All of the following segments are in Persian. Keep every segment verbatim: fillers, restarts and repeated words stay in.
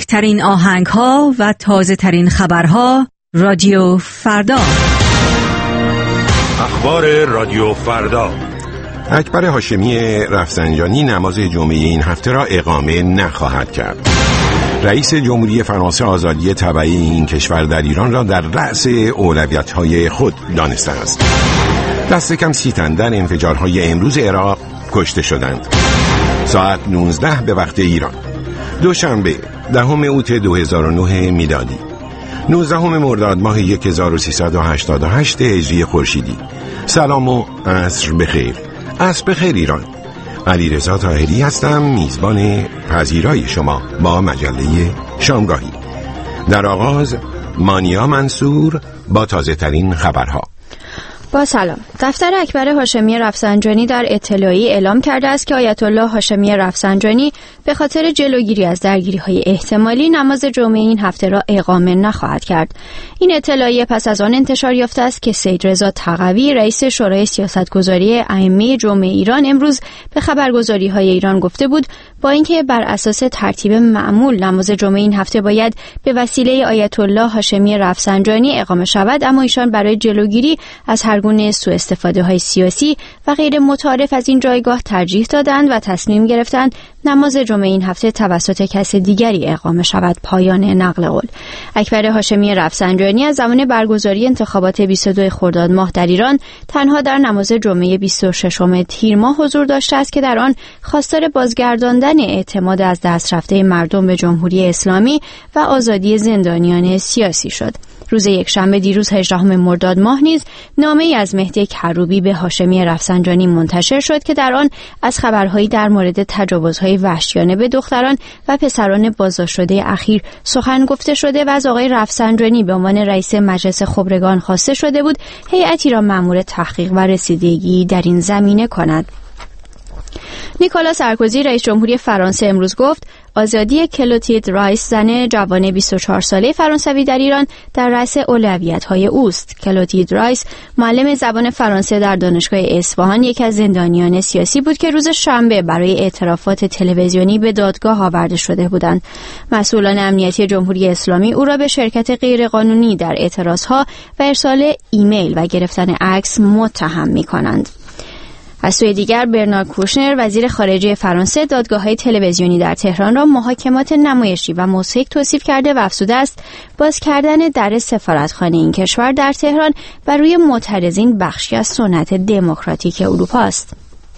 بهترین آهنگ‌ها و تازه‌ترین خبرها رادیو فردا. اخبار رادیو فردا. اکبر هاشمی رفسنجانی نماز جمعه این هفته را اقامه نخواهد کرد. رئیس جمهوری فرانسه آزادی تبعی این کشور در ایران را در رأس اولویت‌های خود دانسته است. دست کم سی تن در انفجارهای امروز عراق کشته شدند. ساعت نوزده به وقت ایران، دوشنبه دهم اوت دو هزار و نه میلادی، نوزدهم مرداد ماه هزار و سیصد و هشتاد و هشت هجری خورشیدی. سلام و عصر بخیر. عصر بخیر ایران. علیرضا طاهری هستم، میزبان پذیرای شما با مجله شامگاهی. در آغاز مانیا منصور با تازه ترین خبرها. با سلام. دفتر اکبر هاشمی رفسنجانی در اطلاعی اعلام کرده است که آیت الله هاشمی رفسنجانی به خاطر جلوگیری از درگیری‌های احتمالی نماز جمعه این هفته را اقامه نخواهد کرد. این اطلاعیه پس از آن انتشار یافته است که سید رضا تقوی رئیس شورای سیاستگذاری ائمه جمعه ایران امروز به خبرگزاری‌های ایران گفته بود با اینکه بر اساس ترتیب معمول نماز جمعه این هفته باید به وسیله آیت الله هاشمی رفسنجانی اقامه شود، اما ایشان برای جلوگیری از هر گونه سوء استفاده های سیاسی و غیر متعارف از این جایگاه ترجیح دادند و تصمیم گرفتند نماز جمعه این هفته توسط کس دیگری اقامه شود. پایان نقل قول. اکبر هاشمی رفسنجانی از زمان برگزاری انتخابات بیست و دو خرداد ماه در ایران تنها در نماز جمعه بیست و ششم تیر ماه حضور داشته است که در آن خواستار بازگرداندن اعتماد از دست رفته مردم به جمهوری اسلامی و آزادی زندانیان سیاسی شد. روز یکشنبه دیروز هجدهم مرداد ماه نیز نامه‌ای از مهدی کروبی به هاشمی رفسنجانی منتشر شد که در آن از خبرهایی در مورد تجاوزهای وحشیانه به دختران و پسران بازداشت شده اخیر سخن گفته شده و از آقای رفسنجانی به عنوان رئیس مجلس خبرگان خواسته شده بود هیئتی را مأمور تحقیق و رسیدگی در این زمینه کند. نیکولا سارکوزی رئیس جمهوری فرانسه امروز گفت آزادی کلوتید رایس، زن جوان بیست و چهار ساله فرانسوی در ایران، در رأس اولویت‌های اوست. کلوتید رایس معلم زبان فرانسه در دانشگاه اصفهان یکی از زندانیان سیاسی بود که روز شنبه برای اعترافات تلویزیونی به دادگاه آورده شده بودند. مسئولان امنیتی جمهوری اسلامی او را به شرکت غیرقانونی در اعتراضها و ارسال ایمیل و گرفتن عکس متهم می‌کنند. از سوی دیگر برنارد کوشنر وزیر خارجه فرانسه دادگاه‌های تلویزیونی در تهران را محاکمات نمایشی و موسیقی توصیف کرده و افزوده است باز کردن در سفارتخانه این کشور در تهران بر روی معترضین بخشی از سنت دموکراتیک اروپا است.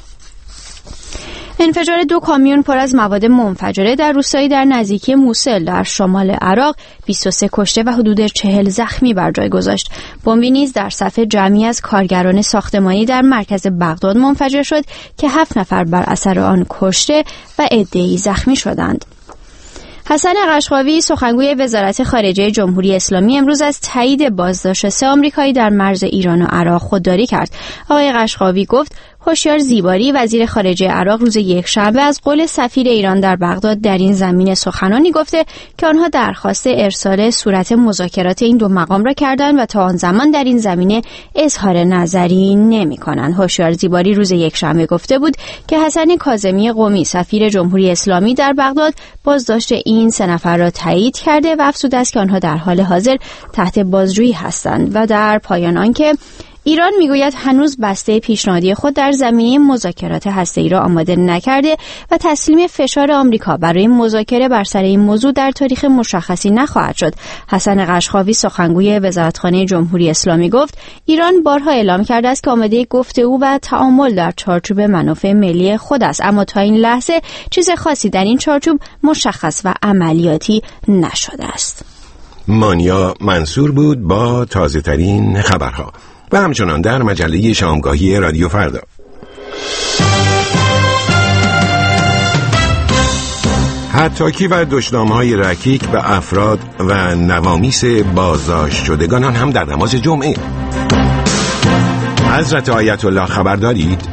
انفجار دو کامیون پر از مواد منفجره در روستایی در نزدیکی موصل در شمال عراق بیست و سه کشته و حدود چهل زخمی بر جای گذاشت. بمبی نیز در صف جمعی از کارگران ساختمانی در مرکز بغداد منفجر شد که هفت نفر بر اثر آن کشته و عده‌ای زخمی شدند. حسن قشقاوی سخنگوی وزارت خارجه جمهوری اسلامی امروز از تایید بازداشت سه آمریکایی در مرز ایران و عراق خودداری کرد. آقای قشقاوی گفت هوشیار زیباری وزیر خارجه عراق روز یکشنبه از قول سفیر ایران در بغداد در این زمینه سخنانی گفته که آنها درخواست ارسال صورت مذاکرات این دو مقام را کردند و تا آن زمان در این زمینه اظهار نظری نمی‌کنند. هوشیار زیباری روز یکشنبه گفته بود که حسن کاظمی قمی سفیر جمهوری اسلامی در بغداد بازداشت این سه نفر را تایید کرده و افزوده است که آنها در حال حاضر تحت بازجویی هستند و در پایان آنکه ایران میگوید هنوز بسته پیشنهادی خود در زمینه مذاکرات هسته‌ای را آماده نکرده و تسلیم فشار آمریکا برای مذاکره بر سر این موضوع در تاریخ مشخصی نخواهد شد. حسن قشقاوی سخنگوی وزارتخانه جمهوری اسلامی گفت ایران بارها اعلام کرده است که آماده گفتگو و تعامل در چارچوب منافع ملی خود است، اما تا این لحظه چیز خاصی در این چارچوب مشخص و عملیاتی نشده است. مانیا منصور بود با تازه ترین خبرها. و همچنان در مجله شامگاهی رادیو فردا. حتی و دشنامه‌های رکیک به افراد و نوامیس بازداشت شدگان هم در نماز جمعه. حضرت آیت الله خبر دارید؟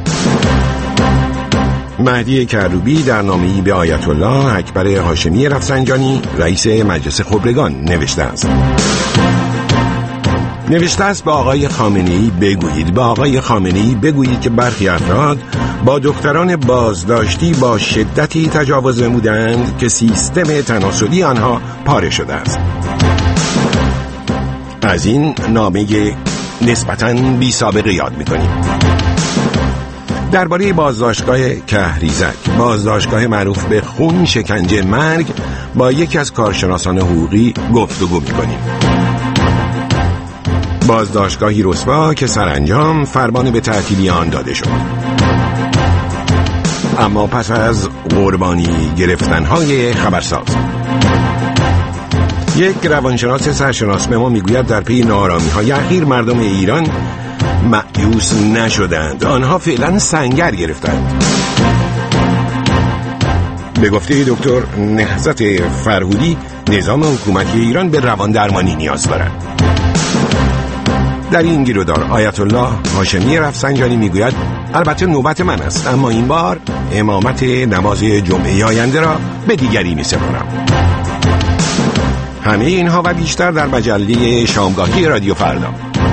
مهدی کروبی در نامه‌ای به آیت الله اکبر هاشمی رفسنجانی رئیس مجلس خبرگان نوشته است: نوشته است به آقای خامنه‌ای بگویید به آقای خامنه‌ای بگویید که برخی افراد با دختران بازداشتی با شدتی تجاوز نمودند که سیستم تناسلی آنها پاره شده است. از این نامه نسبتاً بی سابقه یاد می‌کنیم. درباره بازداشتگاه کهریزک، بازداشتگاه معروف به خون، شکنجه، مرگ، با یکی از کارشناسان حقوقی گفتگو می‌کنیم. بازداشتگاهی رسوا که سرانجام فرمان به تعطیلی آن داده شد. اما پس از قربانی گرفتن‌های خبرساز، یک روانشناس سرشناس به ما میگوید در پی ناآرامی‌های اخیر مردم ایران مایوس نشدند، آنها فعلا سنگر گرفتند. به گفته دکتر نهضت فرهودی، نظام حکومتی ایران به روان درمانی نیاز دارد. در این گیرودار آیت الله هاشمی رفسنجانی میگوید البته نوبت من است، اما این بار امامت نماز جمعه آینده را به دیگری می‌سپارم. همه اینها و بیشتر در مجله شامگاهی رادیو فردا.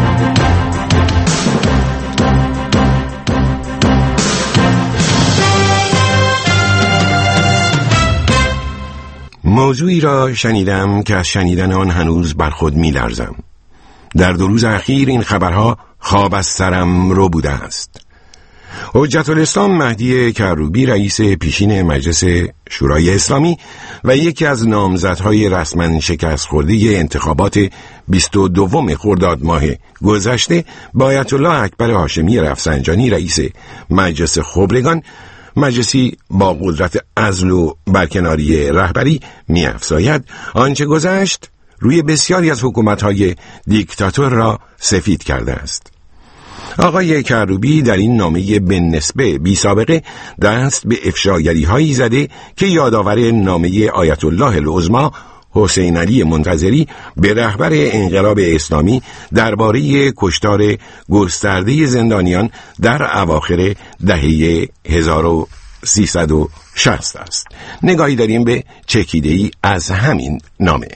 موضوعی را شنیدم که از شنیدن آن هنوز بر خود می لرزم. در دو روز اخیر این خبرها خواب از سرم رو بوده است. حجت الاسلام مهدی کروبی، رئیس پیشین مجلس شورای اسلامی و یکی از نامزدهای رسما شکست خورده انتخابات بیست و دوم خرداد ماه گذشته، با آیت الله اکبر هاشمی رفسنجانی، رئیس مجلس خبرگان، مجلسی با قدرت عزل و برکناری رهبری، می‌افزاید آنچه گذشت روی بسیاری از حکومت‌های دیکتاتور را سفید کرده است. آقای کروبی در این نامه به نسبه بی سابقه دست به افشاگری هایی زده که یادآور نامه آیت الله العظمی حسین علی منتظری به رهبر انقلاب اسلامی درباره کشتار گسترده زندانیان در اواخر دهه هزار و سیصد و شصت است. نگاهی داریم به چکیده‌ای از همین نامه.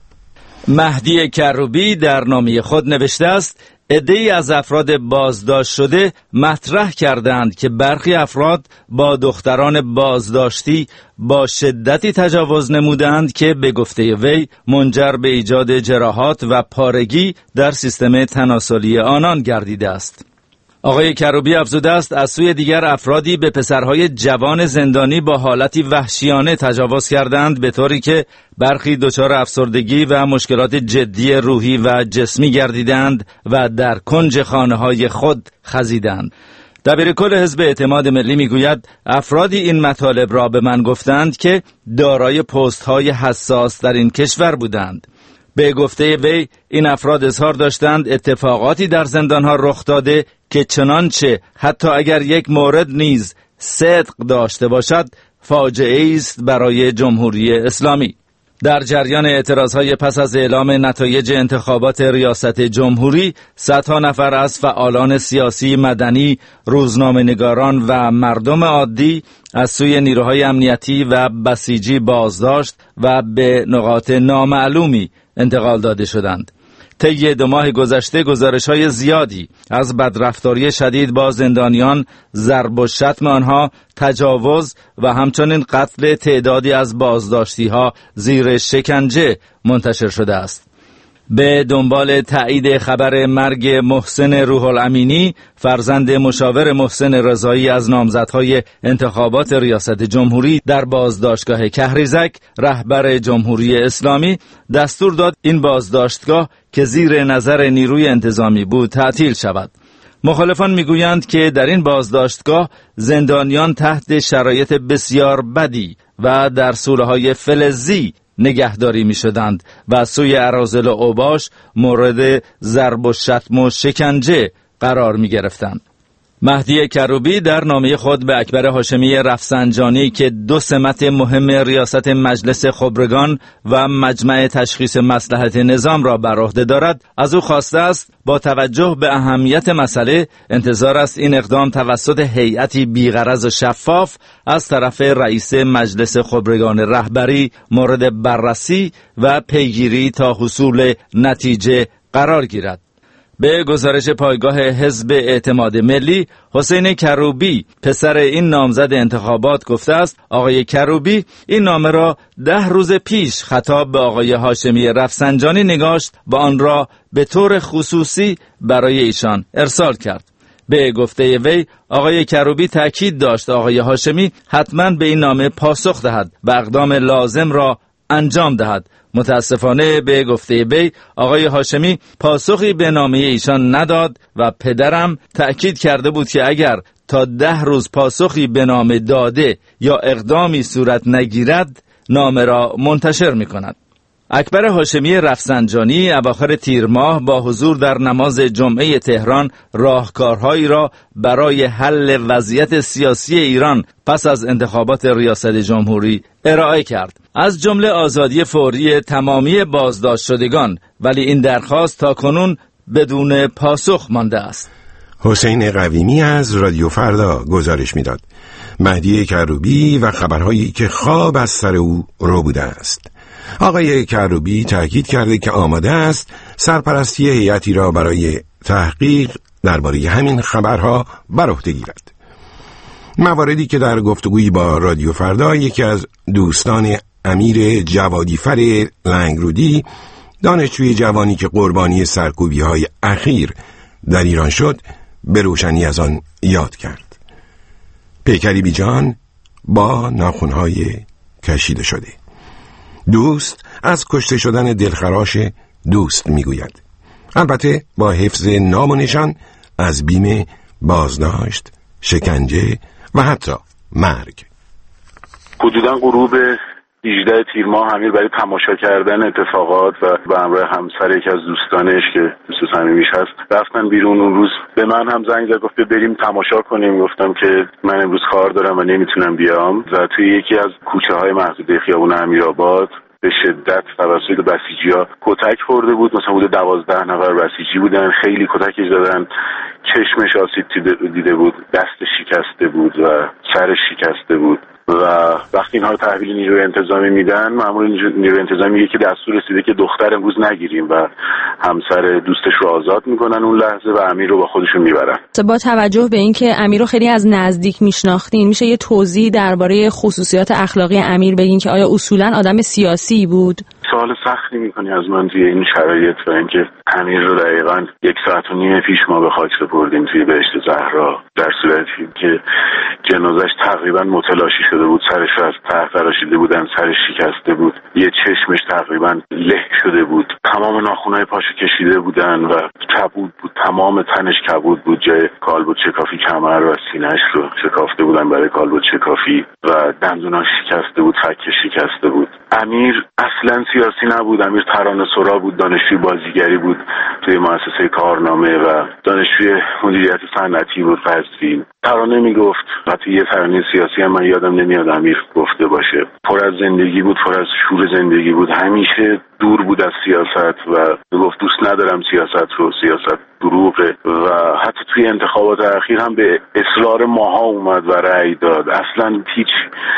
مهدی کروبی در نامه خود نوشته است: عده‌ای از افراد بازداشت شده مطرح کردند که برخی افراد با دختران بازداشتی با شدتی تجاوز نمودند که به گفته وی منجر به ایجاد جراحات و پارگی در سیستم تناسلی آنان گردیده است. آقای کروبی افزوده است از سوی دیگر افرادی به پسرهای جوان زندانی با حالتی وحشیانه تجاوز کردند، به طوری که برخی دچار افسردگی و مشکلات جدی روحی و جسمی گردیدند و در کنج خانه‌های خود خزیدند. دبیرکل حزب اعتماد ملی میگوید افرادی این مطالب را به من گفتند که دارای پست‌های حساس در این کشور بودند. به گفته وی این افراد اظهار داشتند اتفاقاتی در زندانها رخ داده که چنانچه حتی اگر یک مورد نیز صدق داشته باشد فاجعه است برای جمهوری اسلامی. در جریان اعتراضهای پس از اعلام نتایج انتخابات ریاست جمهوری، صدها نفر از فعالان سیاسی، مدنی، روزنامه‌نگاران و مردم عادی از سوی نیروهای امنیتی و بسیجی بازداشت و به نقاط نامعلومی انتقال داده شدند. طی دو ماه گذشته گزارش‌های زیادی از بدرفتاری شدید با زندانیان، ضرب و شتم آنها، تجاوز و همچنین قتل تعدادی از بازداشتی‌ها زیر شکنجه منتشر شده است. به دنبال تایید خبر مرگ محسن روح الامینی، فرزند مشاور محسن رضایی از نامزدهای انتخابات ریاست جمهوری در بازداشتگاه کهریزک، رهبر جمهوری اسلامی دستور داد این بازداشتگاه که زیر نظر نیروی انتظامی بود تعطیل شود. مخالفان میگویند که در این بازداشتگاه زندانیان تحت شرایط بسیار بدی و در سوله‌های فلزی نگهداری می شدند و از سوی اراذل و اوباش مورد ضرب و شتم و شکنجه قرار می گرفتند. مهدی کروبی در نامه خود به اکبر هاشمی رفسنجانی که دو سمت مهم ریاست مجلس خبرگان و مجمع تشخیص مصلحت نظام را بر عهده دارد، از او خواسته است با توجه به اهمیت مسئله انتظار است این اقدام توسط هیئتی بی‌غرض و شفاف از طرف رئیس مجلس خبرگان رهبری مورد بررسی و پیگیری تا حصول نتیجه قرار گیرد. به گزارش پایگاه حزب اعتماد ملی، حسین کروبی پسر این نامزد انتخابات گفته است آقای کروبی این نامه را ده روز پیش خطاب به آقای هاشمی رفسنجانی نگاشت و آن را به طور خصوصی برای ایشان ارسال کرد. به گفته وی آقای کروبی تاکید داشت آقای هاشمی حتما به این نامه پاسخ دهد و اقدام لازم را انجام دهد. متاسفانه به گفته وی آقای هاشمی پاسخی به نامه ایشان نداد و پدرم تأکید کرده بود که اگر تا ده روز پاسخی به نامه داده یا اقدامی صورت نگیرد نامه را منتشر می کند. اکبر هاشمی رفسنجانی اواخر تیر ماه با حضور در نماز جمعه تهران راهکارهایی را برای حل وضعیت سیاسی ایران پس از انتخابات ریاست جمهوری ارائه کرد، از جمله آزادی فوری تمامی بازداشت شدگان، ولی این درخواست تا کنون بدون پاسخ مانده است. حسین قویمی از رادیو فردا گزارش میداد. مهدی کروبی و خبرهایی که خواب از سر او رو بوده است. آقای کروبی تاکید کرده که آماده است سرپرستی هیئتی را برای تحقیق درباره همین خبرها بر عهده گیرد. مواردی که در گفتگویی با رادیو فردا یکی از دوستان امیر جوادیفر لنگرودی، دانشجوی جوانی که قربانی سرکوبی‌های اخیر در ایران شد، به روشنی از آن یاد کرد. پیکری بیجان با ناخن‌های کشیده شده. دوست از کشته شدن دلخراش دوست میگوید، البته با حفظ نام و نشان از بیم بازداشت، شکنجه و حتی مرگ. حدوداً غروب هجدهم تیر ماه امیر برای تماشا کردن اتفاقات و به همراه همسر یکی از دوستانش که دوست صمیمیش هست رفتن بیرون. اون روز به من هم زنگ زد گفت بریم تماشا کنیم. گفتم که من امروز کار دارم و نمیتونم بیام و توی یکی از کوچه های محدوده خیابون امیرآباد به شدت توسط بسیجی‌ها کتک خورده بود. مثلا حدود دوازده نفر بسیجی بودن، خیلی کتکش زدن، چشمش آسیب دیده بود، دستش شکسته بود و سرش شکسته بود. و وقتی اینها رو تحویل نیروی انتظامی میدن، مأمور نیروی انتظامی میگه که دستور رسیده که دختر امروز نگیریم و همسر دوستش رو آزاد میکنن اون لحظه و امیر رو با خودشون میبرن. با توجه به اینکه امیر رو خیلی از نزدیک میشناختین، میشه یه توضیح درباره خصوصیات اخلاقی امیر بگین که آیا اصولا آدم سیاسی بود؟ سوال سختی میکنی از من توی این شرایط و اینکه امیر رو دقیقاً یک ساعت و نیم پیش ما به خاک سپردیم توی بهشت زهرا، در صورتی که جنازش تقریبا متلاشی شده بود، سرش رو از ته تراشیده بودن، سرش شکسته بود، یه چشمش تقریبا له شده بود، تمام ناخن‌های پاشو کشیده بودن و کبود بود، تمام تنش کبود بود، جای کالبد شکافی کمر و سینه‌اش رو شکافته بودن برای کالبد شکافی و دندوناش شکسته بود، فکش شکسته بود. امیر اصلا سیاسی نبود. امیر ترانه‌سرا بود، دانشجوی بازیگری بود توی مؤسسه کارنامه و دانشجوی مدیریت صنعتی بود قزوین. ترانه میگفت، حتی یه ترانه سیاسی هم من یادم نمیاد امیر گفته باشه. پر از زندگی بود، پر از شور زندگی بود، همیشه دور بود از سیاست و میگفت دوست ندارم سیاست رو، سیاست دروغه. و حتی توی انتخابات اخیر هم به اصرار ماها اومد و رأی داد. اصلا هیچ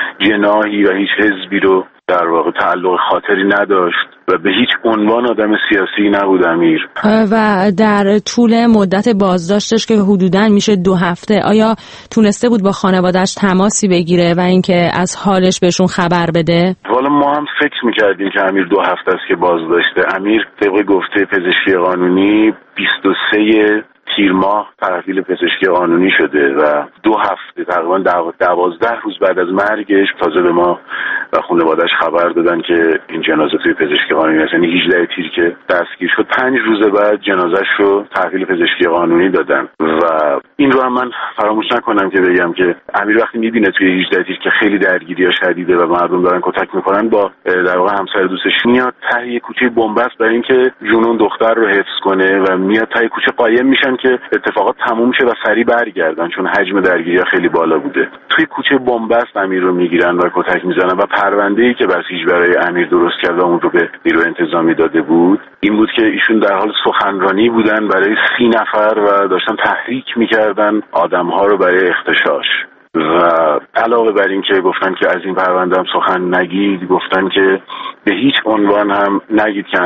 جناحی و هیچ حزبی رو در واقع تعلق خاطری نداشت و به هیچ عنوان آدم سیاسی نبود امیر. و در طول مدت بازداشتش که حدوداً میشه دو هفته، آیا تونسته بود با خانواده‌اش تماسی بگیره و اینکه از حالش بهشون خبر بده؟ والا ما هم فکر میکردیم که امیر دو هفته است که بازداشته. امیر طبق گفته پزشکی قانونی بیست و سه تیر ماه تحویل پزشکی قانونی شده و دو هفته تقریبا دوازده روز بعد از مرگش تازه به ما و خانواده‌اش خبر دادن که این جنازه توی پزشکی قانونی هست. یعنی هجدهم تیر که دستگیر شد، پنج روز بعد جنازه‌اش رو تحویل پزشکی قانونی دادن. و این رو هم من فراموش نکنم که بگم که امیر وقتی می‌بینه توی هجدهم تیر که خیلی درگیری‌ها شدیده و مردم دارن کتک می‌خورن، با در واقع همسر دوستش میاد ته یه کوچه بن‌بست برای اینکه جنون دختر رو حفظ کنه و میاد ته کوچه قایم میشن که اتفاقات تموم شه و سریع برگردن، چون حجم درگیری‌ها خیلی بالا بوده. توی کوچه بن‌بست امیر رو میگیرن و کتک میزنن و پرونده‌ای که بسیج برای امیر درست کرده اون رو به نیروی انتظامی داده بود این بود که ایشون در حال سخنرانی بودن برای سی نفر و داشتن تحریک میکردن آدم‌ها رو برای اغتشاش. و علاوه بر این که گفتن که از این پرونده هم سخن نگید، گفتن که به هیچ عنوان هم نگید که امیر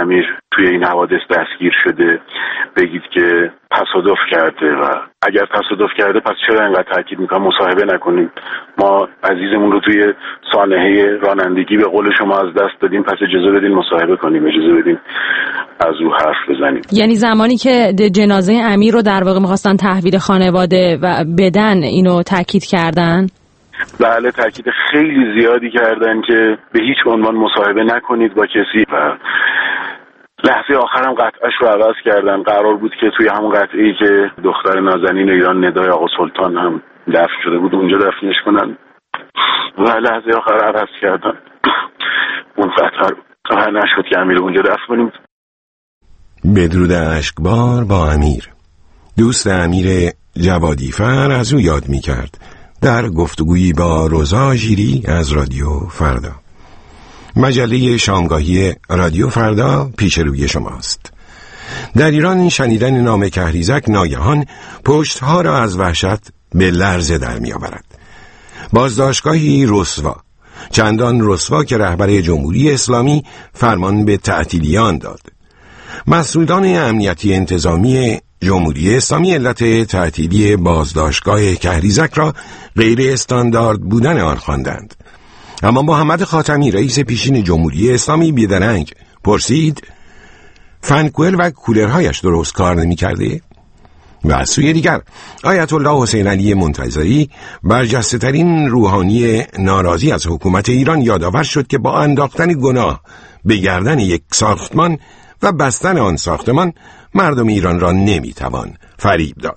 توی این حوادث دستگیر شده بگید که تصادف کرده و اگر تصادف کرده پس چرا اینقدر تاکید میکنم مصاحبه نکنید؟ ما عزیزمون رو توی سانحه رانندگی به قول شما از دست دادیم، پس اجازه بدین مصاحبه کنیم، اجازه بدین از او حرف بزنیم. یعنی زمانی که جنازه امیر رو در واقع میخواستن تحویل خانواده و بدن اینو تاکید کردن؟ بله، تاکید خیلی زیادی کردن که به هیچ عنوان مصاحبه نکنید با کسی و لحظه آخرم قطعش رو عوض کردن. قرار بود که توی همون قطعه‌ای که دختر نازنین ایران ندای آقا سلطان هم دفن شده بود اونجا دفنش کنن و لحظه آخر عوض کردن. اون قطعه قرار نشد که امیر اونجا دفن کنیم. بدرود اشکبار با امیر. دوست امیر جوادیفر از او یاد می کرد در گفتگویی با روزا ژیری از رادیو فردا. مجله شامگاهی رادیو فردا پیش روی شماست. در ایران شنیدن نام کهریزک ناگهان پشتها را از وحشت به لرزه در می آورد. بازداشتگاهی رسوا، چندان رسوا که رهبر جمهوری اسلامی فرمان به تعطیلیان داد. مسئولان امنیتی انتظامی جمهوری اسلامی علت تعطیلی بازداشتگاه کهریزک را غیر استاندارد بودن آن خواندند. اما محمد خاتمی رئیس پیشین جمهوری اسلامی بیدرنگ پرسید فنکوئل و کولرهایش درست کار نمی کرده؟ و از سوی دیگر آیت الله حسین علی منتظری برجسته ترین روحانی ناراضی از حکومت ایران یادآور شد که با انداختن گناه به گردن یک ساختمان و بستن آن ساختمان مردم ایران را نمی توان فریب داد.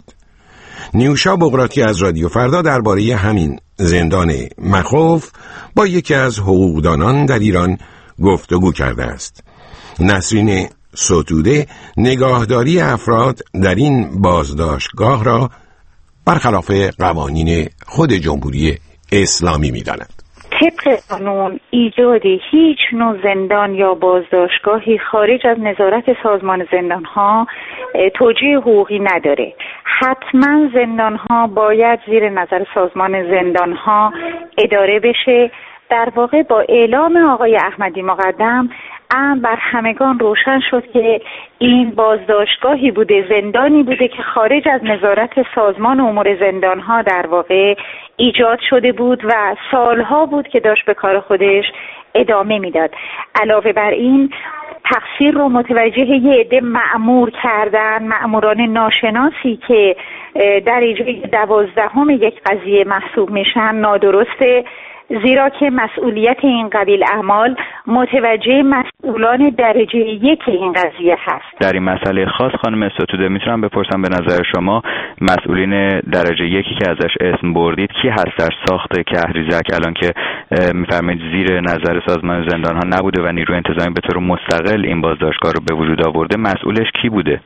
نیوشا بغراتی از رادیو فردا درباره همین زندان مخوف با یکی از حقوقدانان در ایران گفتگو کرده است. نسرین ستوده نگاهداری افراد در این بازداشتگاه را برخلاف قوانین خود جمهوری اسلامی می‌داند. طبق قانون ایجاد هیچ نوع زندان یا بازداشتگاهی خارج از نظارت سازمان زندان‌ها توجیه حقوقی نداره. حتما زندان‌ها باید زیر نظر سازمان زندان‌ها اداره بشه. در واقع با اعلام آقای احمدی مقدم ام بر همگان روشن شد که این بازداشتگاهی بوده، زندانی بوده که خارج از نظارت سازمان امور زندان‌ها در واقع ایجاد شده بود و سالها بود که داشت به کار خودش ادامه میداد. علاوه بر این تقصیر رو متوجه یه عده مأمور کردن، مأموران ناشناسی که در اجرای دوازدهم یک قضیه محسوب میشن نادرسته، زیرا که مسئولیت این قبیل اعمال متوجه مسئولان درجه یک این قضیه هست. در این مسئله خاص خانم ستوده میتونم بپرسم به نظر شما مسئولین درجه یکی که ازش اسم بردید کی هست در ساخت کهریزک الان که میفرمایید زیر نظر سازمان زندان ها نبوده و نیروی انتظامی به طور مستقل این بازداشتگاه رو به وجود آورده؟ مسئولش کی بوده؟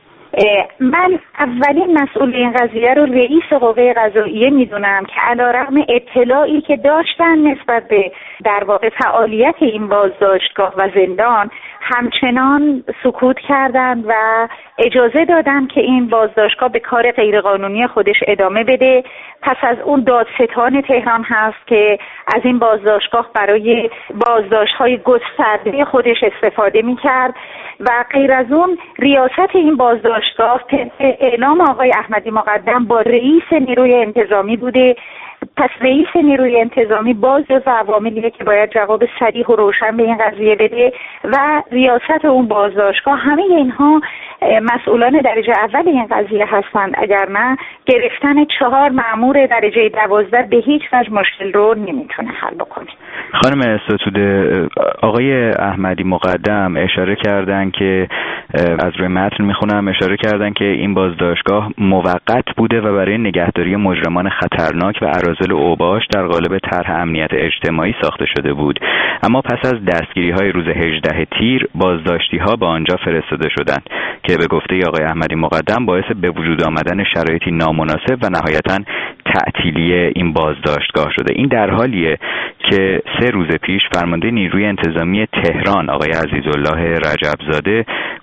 من اولین مسئول این قضیه رو رئیس قوه قضاییه میدونم که علیرغم اطلاعی که داشتن نسبت به در واقع فعالیت این بازداشتگاه و زندان همچنان سکوت کردن و اجازه دادن که این بازداشتگاه به کار غیرقانونی خودش ادامه بده. پس از اون دادستان تهران هست که از این بازداشتگاه برای بازداشت‌های گسترده خودش استفاده می‌کرد و غیر از اون ریاست این بازداشتگاه اعلام آقای احمدی مقدم با رئیس نیروی انتظامی بوده. پس رئیس نیروی انتظامی باز و عواملیه که باید جواب صریح و روشن به این قضیه بده و ریاست اون بازداشتگاه. همه اینها مسئولان درجه اول این قضیه هستند، اگر نه گرفتن چهار مأمور درجه دوازده به هیچ وجه مشکل رو نمیتونه حل بکنه. خانم ستوده، آقای احمدی مقدم اشاره کردن که از روی متن میخونم اشاره کردن که این بازداشتگاه موقت بوده و برای نگهداری مجرمان خطرناک و اراذل اوباش در قالب طرح امنیت اجتماعی ساخته شده بود. اما پس از دستگیری های روز هجدهم تیر بازداشتی ها به آنجا فرستاده شدند که به گفته آقای احمدی مقدم باعث به وجود آمدن شرایطی نامناسب و نهایتاً تعطیلی این بازداشتگاه شده. این در حالیه که سه روز پیش فرمانده نیروی انتظامی تهران آقای عزیزالله رجبزاده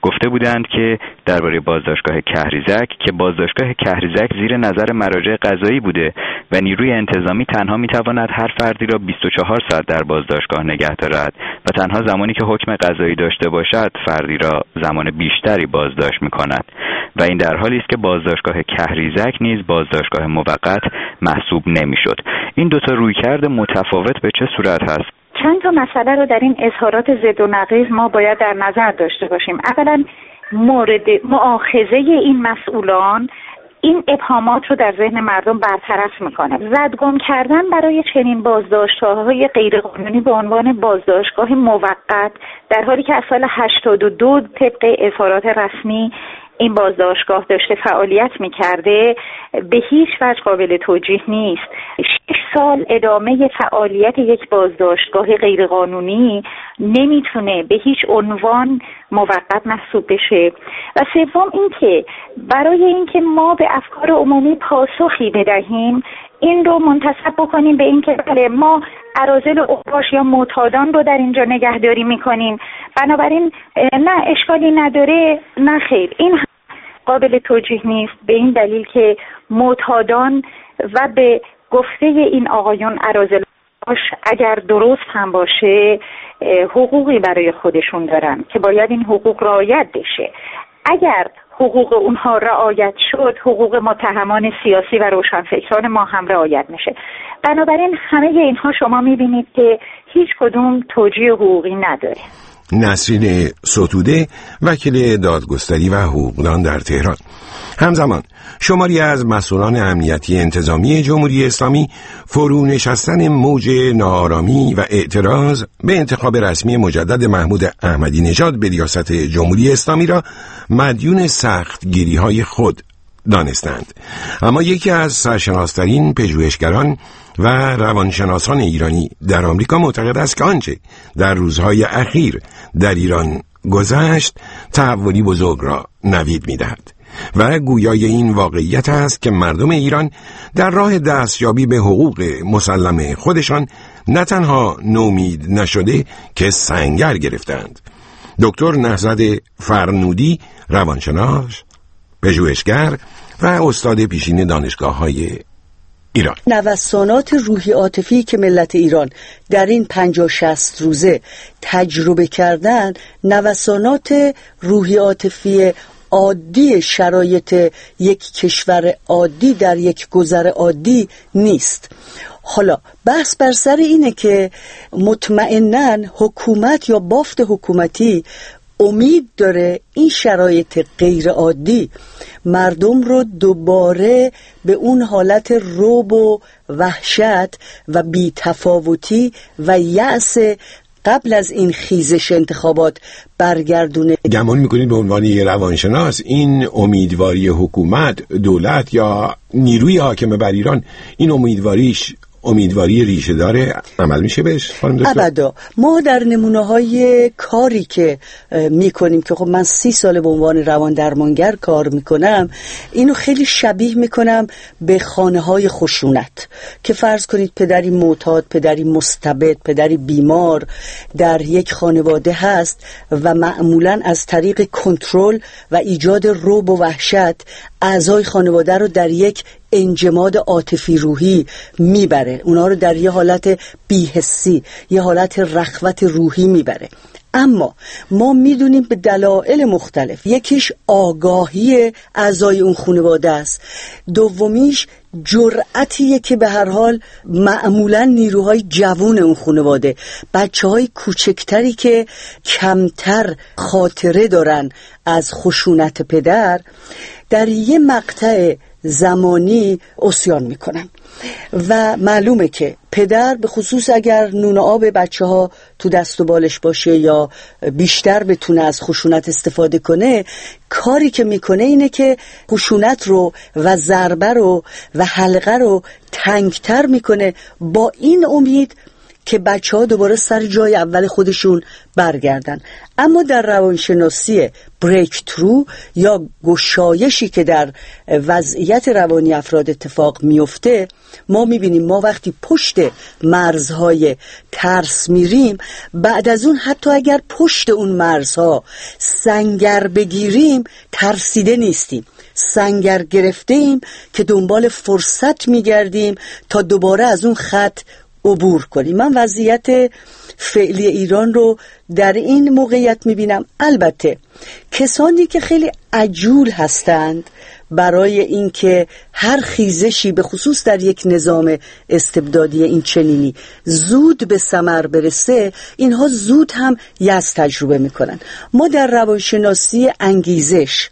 گفته بودند که درباره بازداشتگاه کهریزک که بازداشتگاه کهریزک زیر نظر مراجع قضایی بوده و نیروی انتظامی تنها میتواند هر فردی را بیست و چهار ساعت در بازداشتگاه نگه دارد و تنها زمانی که حکم قضایی داشته باشد فردی را زمان بیشتری بازداشت میکند و این در حالی است که بازداشتگاه کهریزک نیز بازداشتگاه موقت محسوب نمیشد. این دو تا رویکرد متفاوت به چه صورت هست؟ چند تا مسئله رو در این اظهارات ضد و نقیض ما باید در نظر داشته باشیم. اولا مورد مؤاخذه این مسئولان این ابهامات رو در ذهن مردم برطرف میکنه. زدگم کردن برای چنین بازداشت‌های غیرقانونی به عنوان بازداشتگاه موقت در حالی که از سال هشتاد و دو طبق اظهارات رسمی این بازداشتگاه داشته فعالیت میکرده به هیچ وجه قابل توجیه نیست. شش سال ادامه فعالیت یک بازداشتگاه غیرقانونی نمیتونه به هیچ عنوان موقت محسوب بشه. و سوم این که برای اینکه ما به افکار عمومی پاسخی بدهیم این رو منتسب بکنیم به اینکه بله ما اراذل اوباش یا معتادان رو در اینجا نگهداری میکنیم بنابراین نه اشکالی نداره، نه خیر، این قابل توجیه نیست به این دلیل که معتادان و به گفته این آقایون اراذل اوباش اگر درست هم باشه حقوقی برای خودشون دارن که باید این حقوق رعایت بشه. اگر حقوق اونها رعایت شد حقوق متهمان سیاسی و روشنفکران ما هم رعایت میشه. بنابراین همه اینها شما میبینید که هیچ کدوم توجیه حقوقی نداره. نسرین ستوده، وکیل دادگستری و حقوقدان در تهران. همزمان شماری از مسئولان امنیتی انتظامی جمهوری اسلامی فرو نشستن موج ناآرامی و اعتراض به انتخاب رسمی مجدد محمود احمدی نژاد به ریاست جمهوری اسلامی را مدیون سختگیری‌های خود دانستند. اما یکی از سرشناسترین پژوهشگران و روانشناسان ایرانی در آمریکا معتقد است که آنچه در روزهای اخیر در ایران گذشت تحولی بزرگ را نوید می‌دهد و گویای این واقعیت است که مردم ایران در راه دستیابی به حقوق مسلم خودشان نه تنها نومید نشده که سنگر گرفتند. دکتر نهضت فرنودی، روانشناس، پژوهشگر و استاد پیشین دانشگاه‌های ایران. نوسانات روحی عاطفی که ملت ایران در این پنجاه شصت روزه تجربه کردن نوسانات روحی عاطفی عادی شرایط یک کشور عادی در یک گذر عادی نیست. حالا بحث بر سر اینه که مطمئناً حکومت یا بافت حکومتی امید داره این شرایط غیر عادی مردم رو دوباره به اون حالت رعب و وحشت و بی‌تفاوتی و یأس قبل از این خیزش انتخابات برگردونه. گمان میکنید به عنوان یه روانشناس این امیدواری حکومت، دولت یا نیروی حاکم بر ایران این امیدواریش امیدواری ریشه داره عمل میشه بهش؟ ابدا. ما در نمونه های کاری که میکنیم که خب من سی سال به عنوان روان درمانگر کار میکنم اینو خیلی شبیه میکنم به خانه های خشونت که فرض کنید پدری معتاد، پدری مستبد، پدری بیمار در یک خانواده هست و معمولا از طریق کنترل و ایجاد رعب و وحشت اعضای خانواده رو در یک انجماد عاطفی روحی میبره، اونا رو در یه حالت بی‌حسی، یه حالت رخوت روحی میبره. اما ما میدونیم به دلایل مختلف، یکیش آگاهی اعضای اون خانواده است، دومیش جرأتیه که به هر حال معمولا نیروهای جوان اون خانواده، بچه‌های کوچکتری که کمتر خاطره دارن از خشونت پدر در یه مقطع زمانی عصیان میکنن و معلومه که پدر به خصوص اگر نون آب بچه ها تو دست و بالش باشه یا بیشتر بتونه از خشونت استفاده کنه، کاری که میکنه اینه که خشونت رو و ضربه رو و حلقه رو تنگتر میکنه با این امید که بچه ها دوباره سر جای اول خودشون برگردن. اما در روانشناسی بریک ترو یا گشایشی که در وضعیت روانی افراد اتفاق میفته، ما میبینیم ما وقتی پشت مرزهای ترس میریم، بعد از اون حتی اگر پشت اون مرزها سنگر بگیریم ترسیده نیستیم، سنگر گرفته ایم که دنبال فرصت میگردیم تا دوباره از اون خط عبور کنیم. من وضعیت فعلی ایران رو در این موقعیت میبینم. البته کسانی که خیلی عجول هستند برای اینکه هر خیزشی به خصوص در یک نظام استبدادی این چنینی زود به ثمر برسه، اینها زود هم یأس تجربه میکنن. ما در روانشناسی انگیزش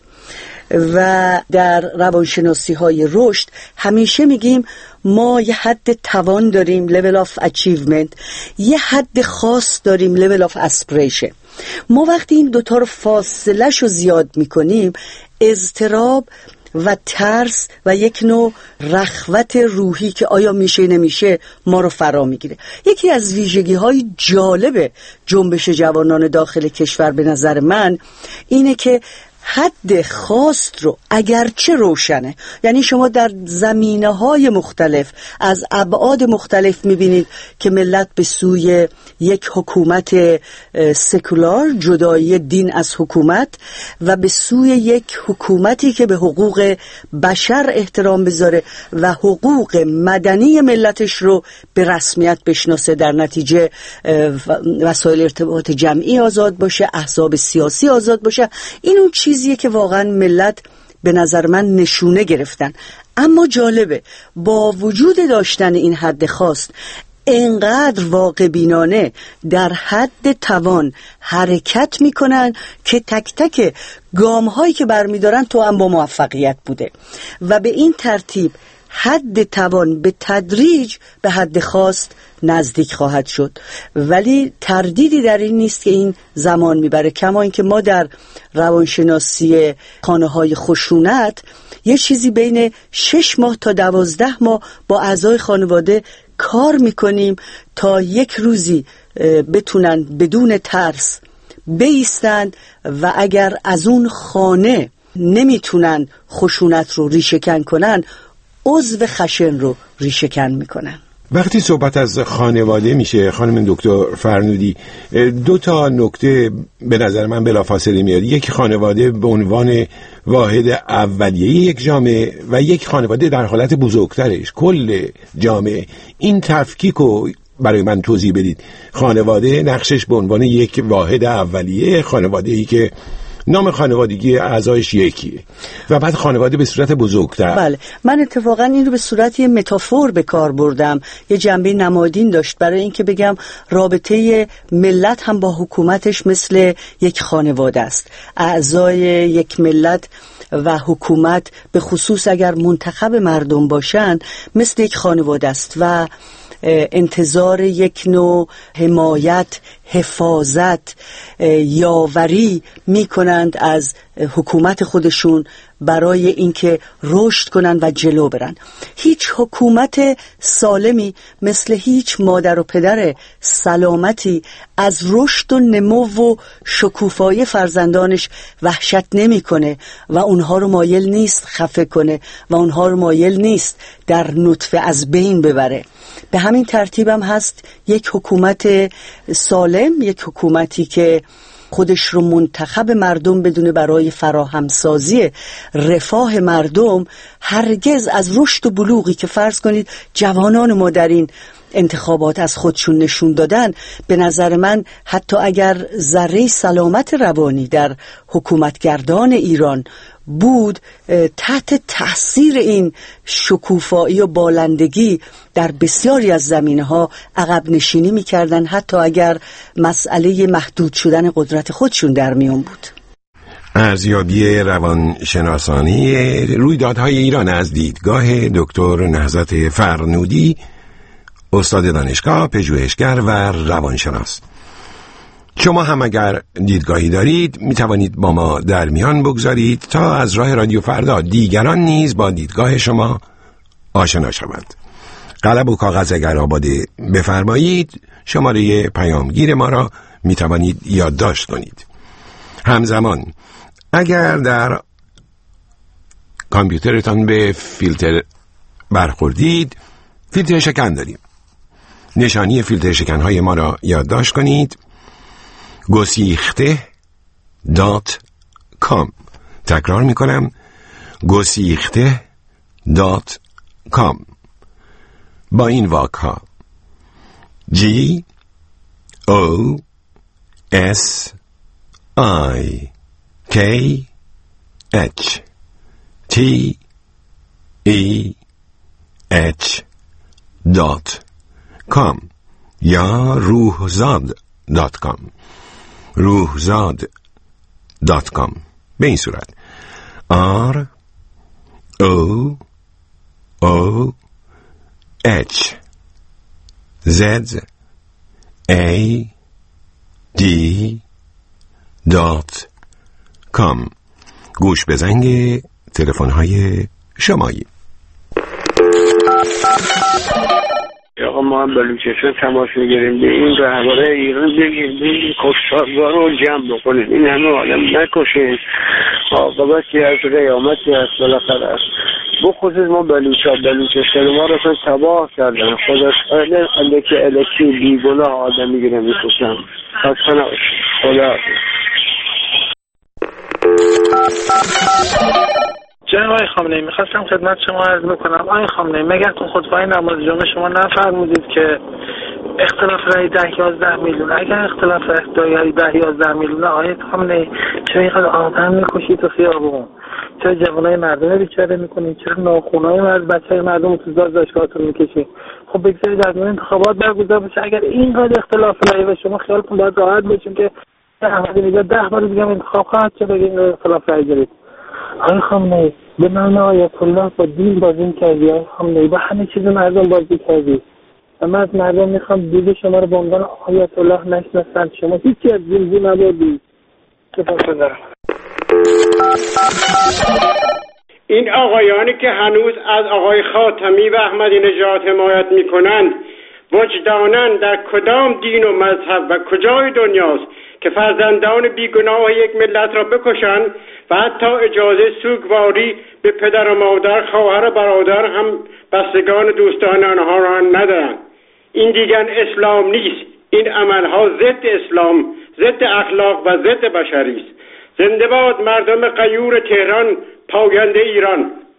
و در روانشناسی های رشد همیشه میگیم ما یه حد توان داریم level of achievement، یه حد خاص داریم level of aspiration. ما وقتی این دوتا رو فاصله شو زیاد میکنیم، اضطراب و ترس و یک نوع رخوت روحی که آیا میشه نمیشه ما رو فرا میگیره. یکی از ویژگی های جالب جنبش جوانان داخل کشور به نظر من اینه که حد خواست رو اگرچه روشنه، یعنی شما در زمینه‌های مختلف از ابعاد مختلف می‌بینید که ملت به سوی یک حکومت سکولار، جدایی دین از حکومت، و به سوی یک حکومتی که به حقوق بشر احترام بذاره و حقوق مدنی ملتش رو به رسمیت بشناسه، در نتیجه وسایل ارتباط جمعی آزاد باشه، احزاب سیاسی آزاد باشه. این اون چیزیه که واقعا ملت به نظر من نشونه گرفتن. اما جالبه با وجود داشتن این حد خواست، اینقدر واقع بینانه در حد توان حرکت میکنن که تک تک گام هایی که برمیدارن تو هم با موفقیت بوده و به این ترتیب حد توان به تدریج به حد خواست نزدیک خواهد شد. ولی تردیدی در این نیست که این زمان میبره، کما اینکه ما در روانشناسی خانه های خشونت یه چیزی بین شش ماه تا دوازده ماه با اعضای خانواده کار میکنیم تا یک روزی بتونن بدون ترس بایستند و اگر از اون خانه نمیتونن خشونت رو ریشه‌کن کنن، عضو خشن رو ریشه‌کن میکنن. وقتی صحبت از خانواده میشه خانم دکتر فرنودی، دو تا نکته به نظر من بلافاصله میاد. یک خانواده به عنوان واحد اولیه یک جامعه و یک خانواده در حالت بزرگترش، کل جامعه. این تفکیک رو برای من توضیح بدید. خانواده نقشش به عنوان یک واحد اولیه، خانواده‌ای که نام خانوادگی اعضایش یکیه، و بعد خانواده به صورت بزرگتر. بله، من اتفاقا این رو به صورت یه متافور به کار بردم، یه جنبه نمادین داشت برای اینکه بگم رابطه ملت هم با حکومتش مثل یک خانواده است. اعضای یک ملت و حکومت به خصوص اگر منتخب مردم باشن مثل یک خانواده است و انتظار یک نوع حمایت، حفاظت، یاوری می کنند از حکومت خودشون برای اینکه رشد کنند و جلو برن. هیچ حکومت سالمی مثل هیچ مادر و پدر سلامتی از رشد و نمو و شکوفایی فرزندانش وحشت نمی کنه و اونها رو مایل نیست خفه کنه و اونها رو مایل نیست در نطفه از بین ببره. به همین ترتیب هم هست یک حکومت سالم، یک حکومتی که خودش رو منتخب مردم بدونه برای فراهمسازی رفاه مردم، هرگز از رشد و بلوغی که فرض کنید جوانان ما در این انتخابات از خودشون نشون دادن، به نظر من حتی اگر ذره سلامت روانی در حکومتگردان ایران بود، تحت تأثیر این شکوفایی و بالندگی در بسیاری از زمینه‌ها عقب نشینی می‌کردن، حتی اگر مسئله محدود شدن قدرت خودشون در میان بود. ارزیابی روانشناسانی رویدادهای ایران از دیدگاه دکتر نهضت فرنودی، استاد دانشگاه، پژوهشگر و روانشناس. شما هم اگر دیدگاهی دارید می توانید با ما در میان بگذارید تا از راه رادیو فردا دیگران نیز با دیدگاه شما آشنا شوند. قلم و کاغذ اگر آماده بفرمایید شماره پیامگیر ما را می توانید یادداشت کنید. همزمان اگر در کامپیوترتان به فیلتر برخوردید، فیلتر شکن داریم. نشانی فیلتر شکن های ما را یادداشت کنید. گسیخته دات کام. تکرار می کنم، گسیخته دات کام. با این واک ها G O S I K H T E H dot com یا روحزاد دات کام. روحزاد دات کام به این صورت R O O H Z A D dot com. گوش به زنگ تلفن های شمایی. آقا ما هم بلوچستان تماس میگیریم به این رهبره ایران بگیم بگیم کشتارگاه رو جمع بکنیم، این همه آدم نکشیم، عاقبتی از قیامتی از بالاخره بخصوص ما بلوچا بلوچستان ما رو اصلا تباه کردن. خدا خیلی الکی الکی بیگناه آدم میگیره میکشن. خسته نباش. خدا جناب آقای خامنه‌ای، میخواستم خدمت شما عرض بکنم آقای خامنه‌ای، مگر تو خطبه نماز جمعه شما نفرمودید که اختلاف رأی ده یازده میلیون، اگر اختلاف رأی ده یازده میلیون آقای خامنه‌ای چرا اینقدر آدم میکشید تو خیابون؟ چرا جوانای مردم رو بیچاره میکنید؟ چرا ناخونای مرد بچهای مردم رو تو دادگاهتون میکشید؟ خب بگذارید از انتخابات برگزار بشه. اگر اینقدر اختلاف رأی و شما خیالتون باید راحت بشین که احمدی نژاد ده بار دیگه انتخاب خواهد چه بگید اختلاف رأی دارید. آقای خامنه‌ای به معنی آیت الله با دین بازی کردی، آقای خامنه‌ای با همه چیز مردم بازی کردی و من از مردم میخوام دیگه شما رو به عنوان آیت الله نشناسن. شما هیچی از دین دین نبودی. سپاس دارم. این آقایانی که هنوز از آقای خاتمی و احمدی نژاد حمایت میکنند وجداناً در کدام دین و مذهب و کجای دنیاست که فرزندان بیگناه یک ملت را بکشند و حتی اجازه سوگواری به پدر و مادر، خواهر و برادر هم بستگان دوستان آنها را ندارند. این دیگر اسلام نیست. این عملها ضد اسلام، ضد اخلاق و ضد بشری است. زنده باد مردم غیور تهران، پاینده ایران.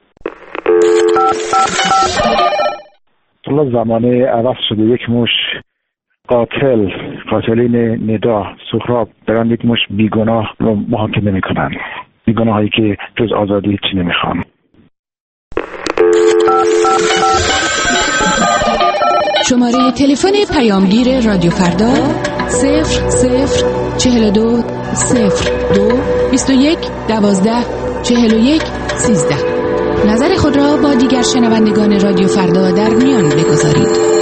حالا زمانه عوض شده، یک مش قاتل، قاتلین ندا، سهراب برند یک مش بیگناه رو محاکمه میکنن، بیگناه هایی که جز آزادی هیچی نمیخوان. شماره تلفن پیامگیر رادیو فردا صفر صفر چهل و دو صفر دو بیست و یک دوازده چهل و یک سیزده. نظر خود را با دیگر شنوندگان رادیو فردا در میان بگذارید.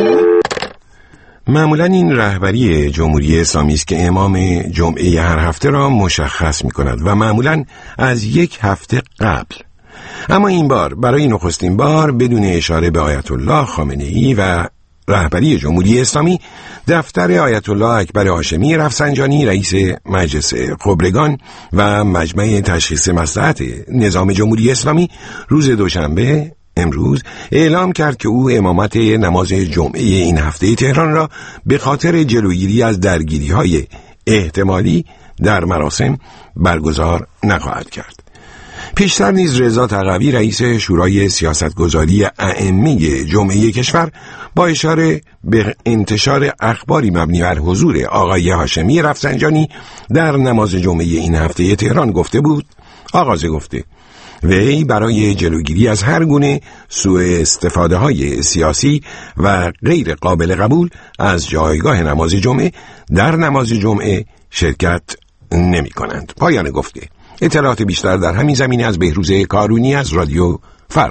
معمولا این رهبری جمهوری اسلامی است که امام جمعه هر هفته را مشخص می کند و معمولا از یک هفته قبل. اما این بار برای نخستین بار بدون اشاره به آیت الله خامنه‌ای و رهبری جمهوری اسلامی، دفتر آیت الله اکبر هاشمی رفسنجانی رئیس مجلس خبرگان و مجمع تشخیص مصلحت نظام جمهوری اسلامی روز دوشنبه امروز اعلام کرد که او امامت نماز جمعه این هفته تهران را به خاطر جلوگیری از درگیری‌های احتمالی در مراسم برگزار نخواهد کرد. پیشتر نیز رضا تقوی رئیس شورای سیاستگذاری ائمه جمعه کشور با اشاره به انتشار اخباری مبنی بر حضور آقای هاشمی رفسنجانی در نماز جمعه این هفته تهران گفته بود، آغاز گفته وی برای جلوگیری از هر گونه سوء استفاده های سیاسی و غیر قابل قبول از جایگاه نماز جمعه در نماز جمعه شرکت نمی کنند. پایان گفته. اطلاعات بیشتر در همین زمینه از بهروز کارونی از رادیو فردا.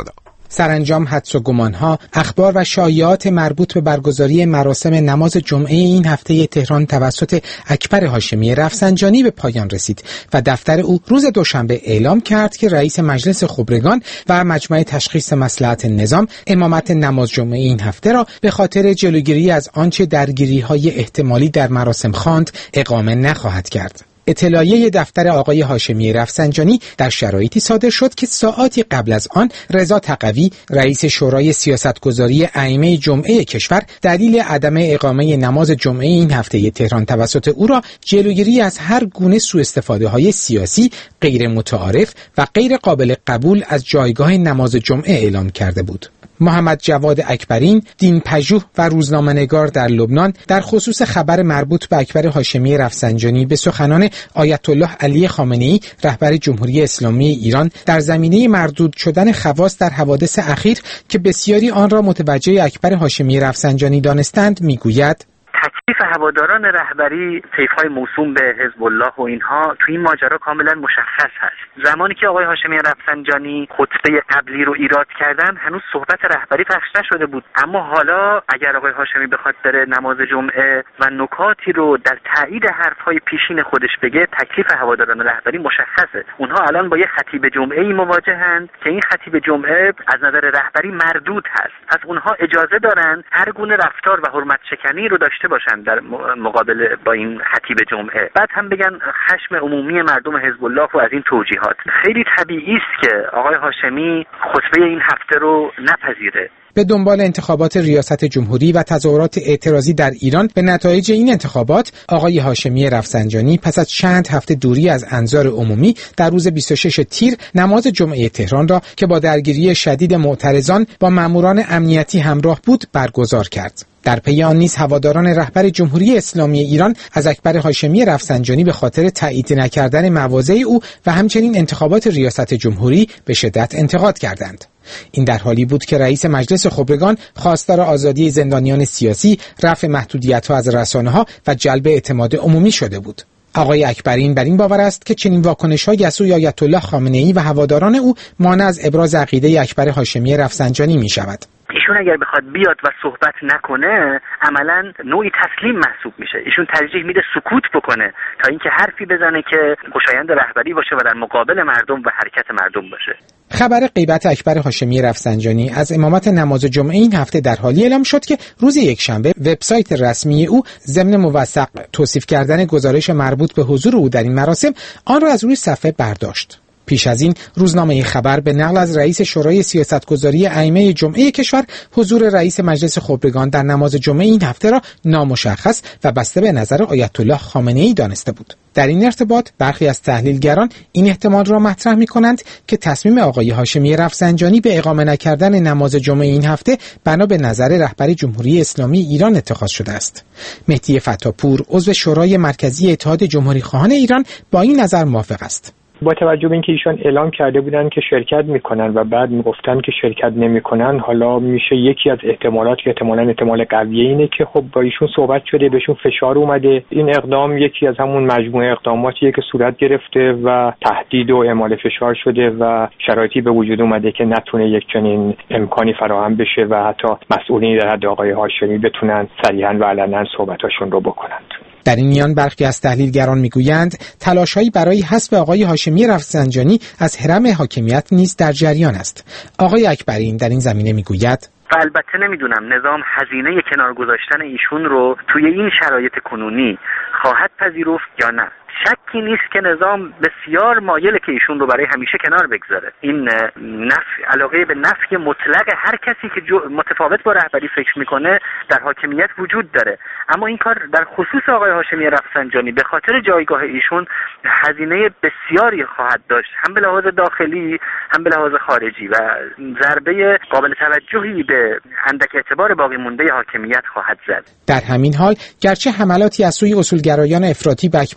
سرانجام حدس و گمان‌ها، اخبار و شایعات مربوط به برگزاری مراسم نماز جمعه این هفته تهران توسط اکبر هاشمی رفسنجانی به پایان رسید و دفتر او روز دوشنبه اعلام کرد که رئیس مجلس خبرگان و مجمع تشخیص مصلحت نظام امامت نماز جمعه این هفته را به خاطر جلوگیری از آنچه درگیری‌های احتمالی در مراسم خواند اقامه نخواهد کرد. اطلاعیه دفتر آقای هاشمی رفسنجانی در شرایطی صادر شد که ساعاتی قبل از آن رضا تقوی رئیس شورای سیاستگذاری ائمه جمعه کشور دلیل عدم اقامه نماز جمعه این هفته تهران توسط او را جلوگیری از هر گونه سوء استفاده های سیاسی غیر متعارف و غیر قابل قبول از جایگاه نماز جمعه اعلام کرده بود. محمد جواد اکبرین، دین پژوه و روزنامه‌نگار در لبنان در خصوص خبر مربوط به اکبر هاشمی رفسنجانی به سخنان آیت الله علی خامنه‌ای رهبر جمهوری اسلامی ایران در زمینه مردود شدن خواص در حوادث اخیر که بسیاری آن را متوجه اکبر هاشمی رفسنجانی دانستند میگوید: تکلیف هواداران رهبری طیف‌های موسوم به حزب الله و اینها تو این ماجرا کاملا مشخص هست. زمانی که آقای هاشمی رفسنجانی خطبه قبلی رو ایراد کردن هنوز صحبت رهبری پخش نشده بود، اما حالا اگر آقای هاشمی بخواد بره نماز جمعه و نکاتی رو در تایید حرف‌های پیشین خودش بگه، تکلیف هواداران رهبری مشخصه. اونها الان با یه خطیب جمعه‌ای مواجهند که این خطیب جمعه از نظر رهبری مردود هست. پس اونها اجازه دارن هر گونه رفتار و حرمت شکنی رو داشته باشن در مقابله با این خطیب جمعه. بعد هم بگن خشم عمومی مردم حزب الله و از این توجیهات. خیلی طبیعی است که آقای هاشمی خطبه این هفته رو نپذیره. به دنبال انتخابات ریاست جمهوری و تظاهرات اعتراضی در ایران به نتایج این انتخابات، آقای هاشمی رفسنجانی پس از چند هفته دوری از انظار عمومی در روز بیست و شش تیر نماز جمعه تهران را که با درگیری شدید معترضان با ماموران امنیتی همراه بود برگزار کرد. در پی آن نیز هواداران رهبر جمهوری اسلامی ایران از اکبر هاشمی رفسنجانی به خاطر تایید نکردن مواضع او و همچنین انتخابات ریاست جمهوری به شدت انتقاد کردند. این در حالی بود که رئیس مجلس خبرگان خواستار آزادی زندانیان سیاسی، رفع محدودیت‌ها از رسانه‌ها و جلب اعتماد عمومی شده بود. آقای اکبرین بر این باور است که چنین واکنش‌هایی از سوی آیت الله خامنه‌ای و هواداران او مانع از ابراز عقیده اکبر هاشمی رفسنجانی می‌شود. ایشون اگر بخواد بیاد و صحبت نکنه عملاً نوعی تسلیم محسوب میشه. ایشون ترجیح میده سکوت بکنه تا اینکه حرفی بزنه که خوشایند رهبری باشه و در مقابل مردم و حرکت مردم باشه. خبر غیبت اکبر هاشمی رفسنجانی از امامت نماز جمعه این هفته در حالی اعلام شد که روز یکشنبه وبسایت رسمی او ضمن موثق توصیف کردن گزارش مربوط به حضور او در این مراسم آن را از روی صفحه برداشت. پیش از این روزنامه خبر به نقل از رئیس شورای سیاستگذاری ائمه جمعه کشور حضور رئیس مجلس خبرگان در نماز جمعه این هفته را نامشخص و بسته به نظر آیت الله خامنه‌ای دانسته بود. در این ارتباط برخی از تحلیلگران این احتمال را مطرح می‌کنند که تصمیم آقای هاشمی رفسنجانی به اقامه نکردن نماز جمعه این هفته بنا به نظر رهبر جمهوری اسلامی ایران اتخاذ شده است. مهدی فتاپور عضو شورای مرکزی اتحاد جمهوری‌خواهان ایران با این نظر موافق است. با توجه به اینکه ایشون اعلام کرده بودن که شرکت میکنن و بعد میگفتن که شرکت نمیکنن، حالا میشه یکی از احتمالات که احتمالاً احتمال قویه اینه که خب با ایشون صحبت شده، بهشون فشار اومده. این اقدام یکی از همون مجموعه اقداماتیه که صورت گرفته و تهدید و اعمال فشار شده و شرایطی به وجود اومده که نتونه یک چنین امکانی فراهم بشه و حتی مسئولین در حد آقای هاشمی بتونن صریحاً و علنا صحبتاشون رو بکنند. در این میان برخی از تحلیلگران میگویند تلاش‌هایی برای حذف آقای هاشمی رفسنجانی از حرم حاکمیت نیز در جریان است. آقای اکبرین در این زمینه میگوید: و البته نمیدونم نظام هزینه کنار گذاشتن ایشون رو توی این شرایط کنونی خواهد پذیرفت یا نه. شکی نیست که نظام بسیار مایله که ایشون رو برای همیشه کنار بگذاره. این نفی علاقه به نفی مطلق هر کسی که متفاوت با رهبری فکر میکنه در حاکمیت وجود داره، اما این کار در خصوص آقای هاشمی رفسنجانی به خاطر جایگاه ایشون هزینه بسیاری خواهد داشت، هم به لحاظ داخلی هم به لحاظ خارجی، و ضربه قابل توجهی به اندک اعتبار باقی مونده حاکمیت خواهد زد. در همین حال گرچه حملاتی از سوی اصولگرایان افراطی به اکبر هاشمی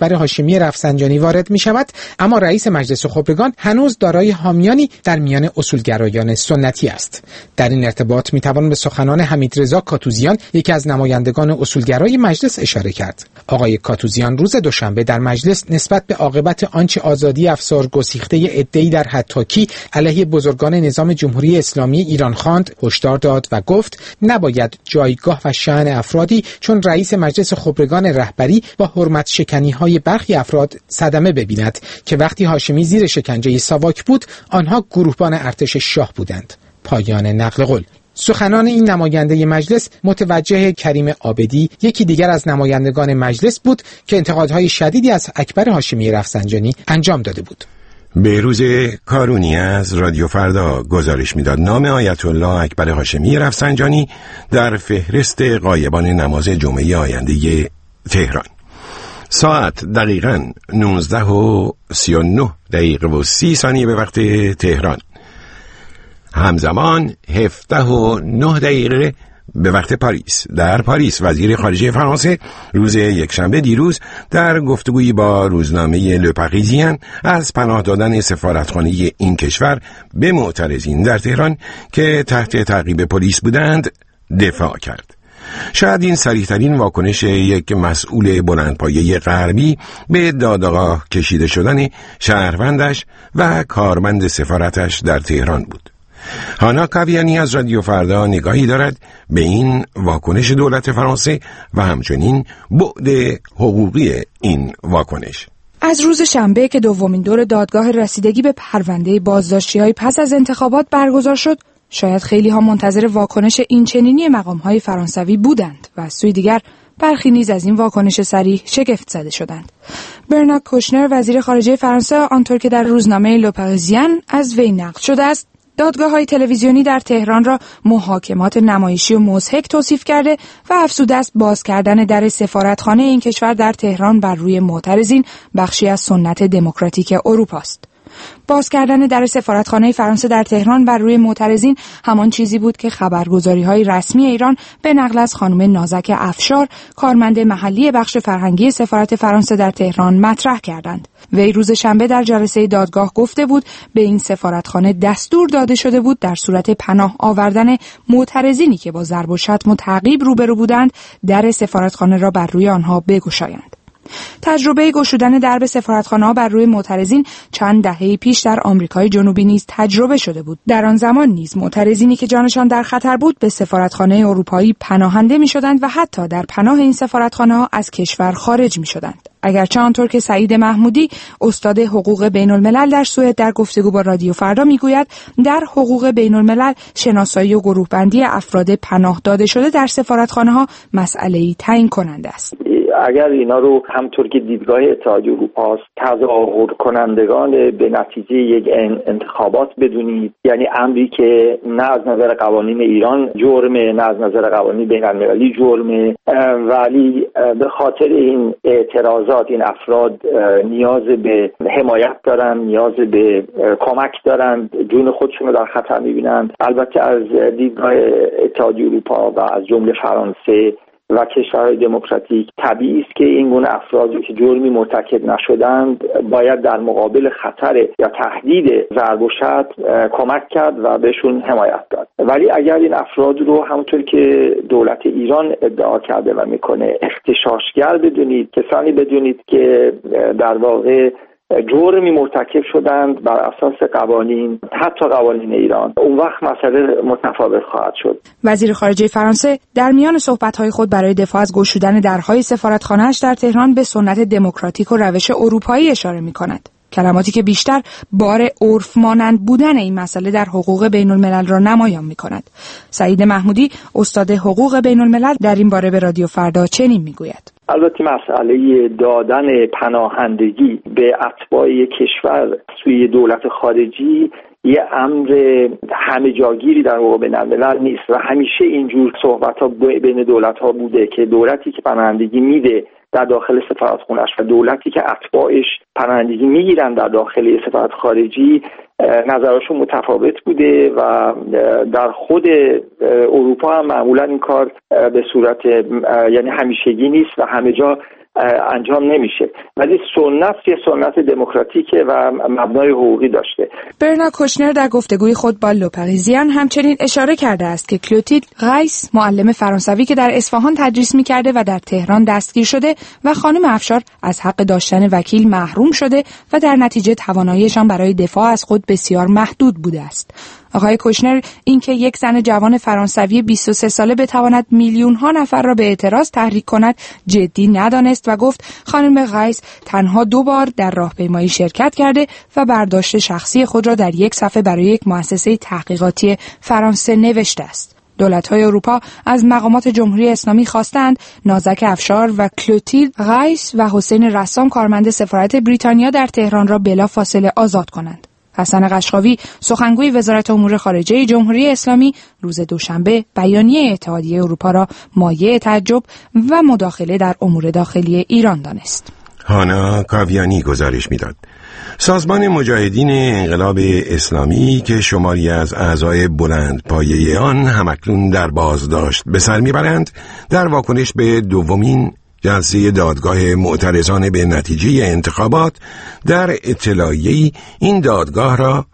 هاشمی رفسنجانی وارد می شود، اما رئیس مجلس خبرگان هنوز دارای حامیانی در میان اصولگرایان سنتی است. در این ارتباط می توان به سخنان حمیدرضا کاتوزیان، یکی از نمایندگان اصولگرای مجلس، اشاره کرد. آقای کاتوزیان روز دوشنبه در مجلس نسبت به عاقبت آنچه آزادی افسار گسیخته عده‌ای در حطاکی علیه بزرگان نظام جمهوری اسلامی ایران خواند، هشدار داد و گفت نباید جایگاه و شأن افرادی چون رئیس مجلس خبرگان رهبری با حرمت شکنی‌های برخی افراد صدمه ببیند که وقتی هاشمی زیر شکنجه ساواک بود آنها گروهبان ارتش شاه بودند. پایان نقل قول. سخنان این نماینده مجلس متوجه کریم عابدی، یکی دیگر از نمایندگان مجلس بود که انتقادهای شدیدی از اکبر هاشمی رفسنجانی انجام داده بود. بهروز کارونی از رادیو فردا گزارش میداد نام آیت الله اکبر هاشمی رفسنجانی در فهرست غایبان نماز جمعه آینده تهران. ساعت دقیقاً نوزده و سی و نه دقیقه و سی ثانیه به وقت تهران، همزمان هفده و نه دقیقه به وقت پاریس. در پاریس وزیر خارجه فرانسه روز یکشنبه دیروز در گفتگویی با روزنامه لپاریزین از پناه دادن سفارتخانه این کشور به معترضین در تهران که تحت تعقیب پلیس بودند دفاع کرد. شاید این صریح‌ترین واکنش یک مسئول بلندپایه غربی به دادگاه کشیده شدن شهروندش و کارمند سفارتش در تهران بود. هانا کاویانی از رادیو فردا نگاهی دارد به این واکنش دولت فرانسه و همچنین بعد حقوقی این واکنش. از روز شنبه که دومین دور دادگاه رسیدگی به پرونده بازداشتی‌های پس از انتخابات برگزار شد، شاید خیلی ها منتظر واکنش این چنینی مقام‌های فرانسوی بودند و از سوی دیگر برخی نیز از این واکنش صریح شگفت زده شدند. برنارد کوشنر وزیر خارجه فرانسه آنطور که در روزنامه لوپاریزین از وی نقل شده است، دادگاه‌های تلویزیونی در تهران را محاکمات نمایشی و مضحک توصیف کرده و افزوده است باز کردن در سفارتخانه این کشور در تهران بر روی معترضین بخشی از سنت دموکراتیک اروپا است. باز کردن در سفارتخانه فرانسه در تهران بر روی معترضین همان چیزی بود که خبرگزاری‌های رسمی ایران به نقل از خانم نازک افشار، کارمند محلی بخش فرهنگی سفارت فرانسه در تهران مطرح کردند. وی روز شنبه در جلسه دادگاه گفته بود به این سفارتخانه دستور داده شده بود در صورت پناه آوردن معترضینی که با ضرب و شتم و تعقیب روبرو بودند در سفارتخانه را بر روی آنها بگشایند. تجربه گشودن درب سفارتخانه‌ها بر روی معترضین چند دهه پیش در آمریکای جنوبی نیز تجربه شده بود. در آن زمان نیز معترضینی که جانشان در خطر بود به سفارتخانه اروپایی پناهنده می‌شدند و حتی در پناه این سفارتخانه‌ها از کشور خارج می‌شدند. اگرچه آنطور که سعید محمودی استاد حقوق بین الملل در سوئد در گفتگو با رادیو فردا میگوید در حقوق بین الملل شناسایی و گروهبندی افراد پناه داده شده در سفارتخانه‌ها مسئله‌ای تعیین کننده است. اگر اینا رو همطور که دیدگاه اتحادیه اروپا است تظاهر کنندگان به نتیجه یک انتخابات بدونید، یعنی امری که نه از نظر قوانین ایران جرمه نه از نظر قوانین بین المللی جرمه، ولی به خاطر این اعتراضات این افراد نیاز به حمایت دارن، نیاز به کمک دارن، جون خودشون رو در خطر میبینند. البته از دیدگاه اتحادیه اروپا و از جمله فرانسه و کشورهای دموکراتیک طبیعی است که این گونه افرادی که جرمی مرتکب نشدند باید در مقابل خطر یا تهدید ضرب و شتم کمک کرد و بهشون حمایت داد. ولی اگر این افراد رو همونطور که دولت ایران ادعا کرده و میکنه اغتشاشگر بدونید، کسانی بدونید که در واقع جرمی مرتکب شدند بر اساس قوانین، حتی قوانین ایران، اون وقت مسئله متفاوت خواهد شد. وزیر خارجه فرانسه در میان صحبت‌های خود برای دفاع از گشودن درهای سفارتخانه‌اش در تهران به سنت دموکراتیک و روش اروپایی اشاره می‌کند. کلماتی که بیشتر بار عرف مانند بودن این مسئله در حقوق بین الملل را نمایان می‌کند. سعید محمودی استاد حقوق بین الملل در این باره به رادیو فردا چنین می‌گوید: البته مسئله دادن پناهندگی به اتباع کشور سوی دولت خارجی یه امر همه جاگیری در حقوق بین الملل نیست و همیشه اینجور صحبت‌ها بین دولت‌ها بوده که دولتی که پناهندگی میده در داخل سفارتخونه‌اش و دولتی که اتباعش پناهندگی میگیرن در داخل سفارت خارجی نظرشون متفاوت بوده و در خود اروپا هم معمولا این کار به صورت یعنی همیشگی نیست و همه جا انجام نمیشه، ولی سنت یه سنت دموکراتیکه و مبنای حقوقی داشته. برنا کوشنر در گفتگوی خود با لوپاریزیان همچنین اشاره کرده است که کلوتیل غیس، معلم فرانسوی که در اصفهان تدریس می‌کرده و در تهران دستگیر شده و خانم افشار از حق داشتن وکیل محروم شده و در نتیجه تواناییشان برای دفاع از خود بسیار محدود بوده است. آقای کوشنر اینکه یک زن جوان فرانسوی بیست و سه ساله بتواند میلیون ها نفر را به اعتراض تحریک کند جدی ندانست و گفت خانم غیس تنها دو بار در راهپیمایی شرکت کرده و برداشت شخصی خود را در یک صفحه برای یک مؤسسه تحقیقاتی فرانسه نوشته است. دولت‌های اروپا از مقامات جمهوری اسلامی خواستند نازک افشار و کلوتیل غیس و حسین رسام کارمند سفارت بریتانیا در تهران را بلافاصله آزاد کنند. حسن قشقاوی سخنگوی وزارت امور خارجه جمهوری اسلامی روز دوشنبه بیانیه اتحادیه اروپا را مایه تعجب و مداخله در امور داخلی ایران دانست. هانا کاویانی گزارش میداد. سازمان مجاهدین انقلاب اسلامی که شماری از اعضای بلند پایه آن همکنون در بازداشت به سر میبرند، در واکنش به دومین جلسه دادگاه معترضان به نتیجه انتخابات در اطلاعیه‌ای این دادگاه را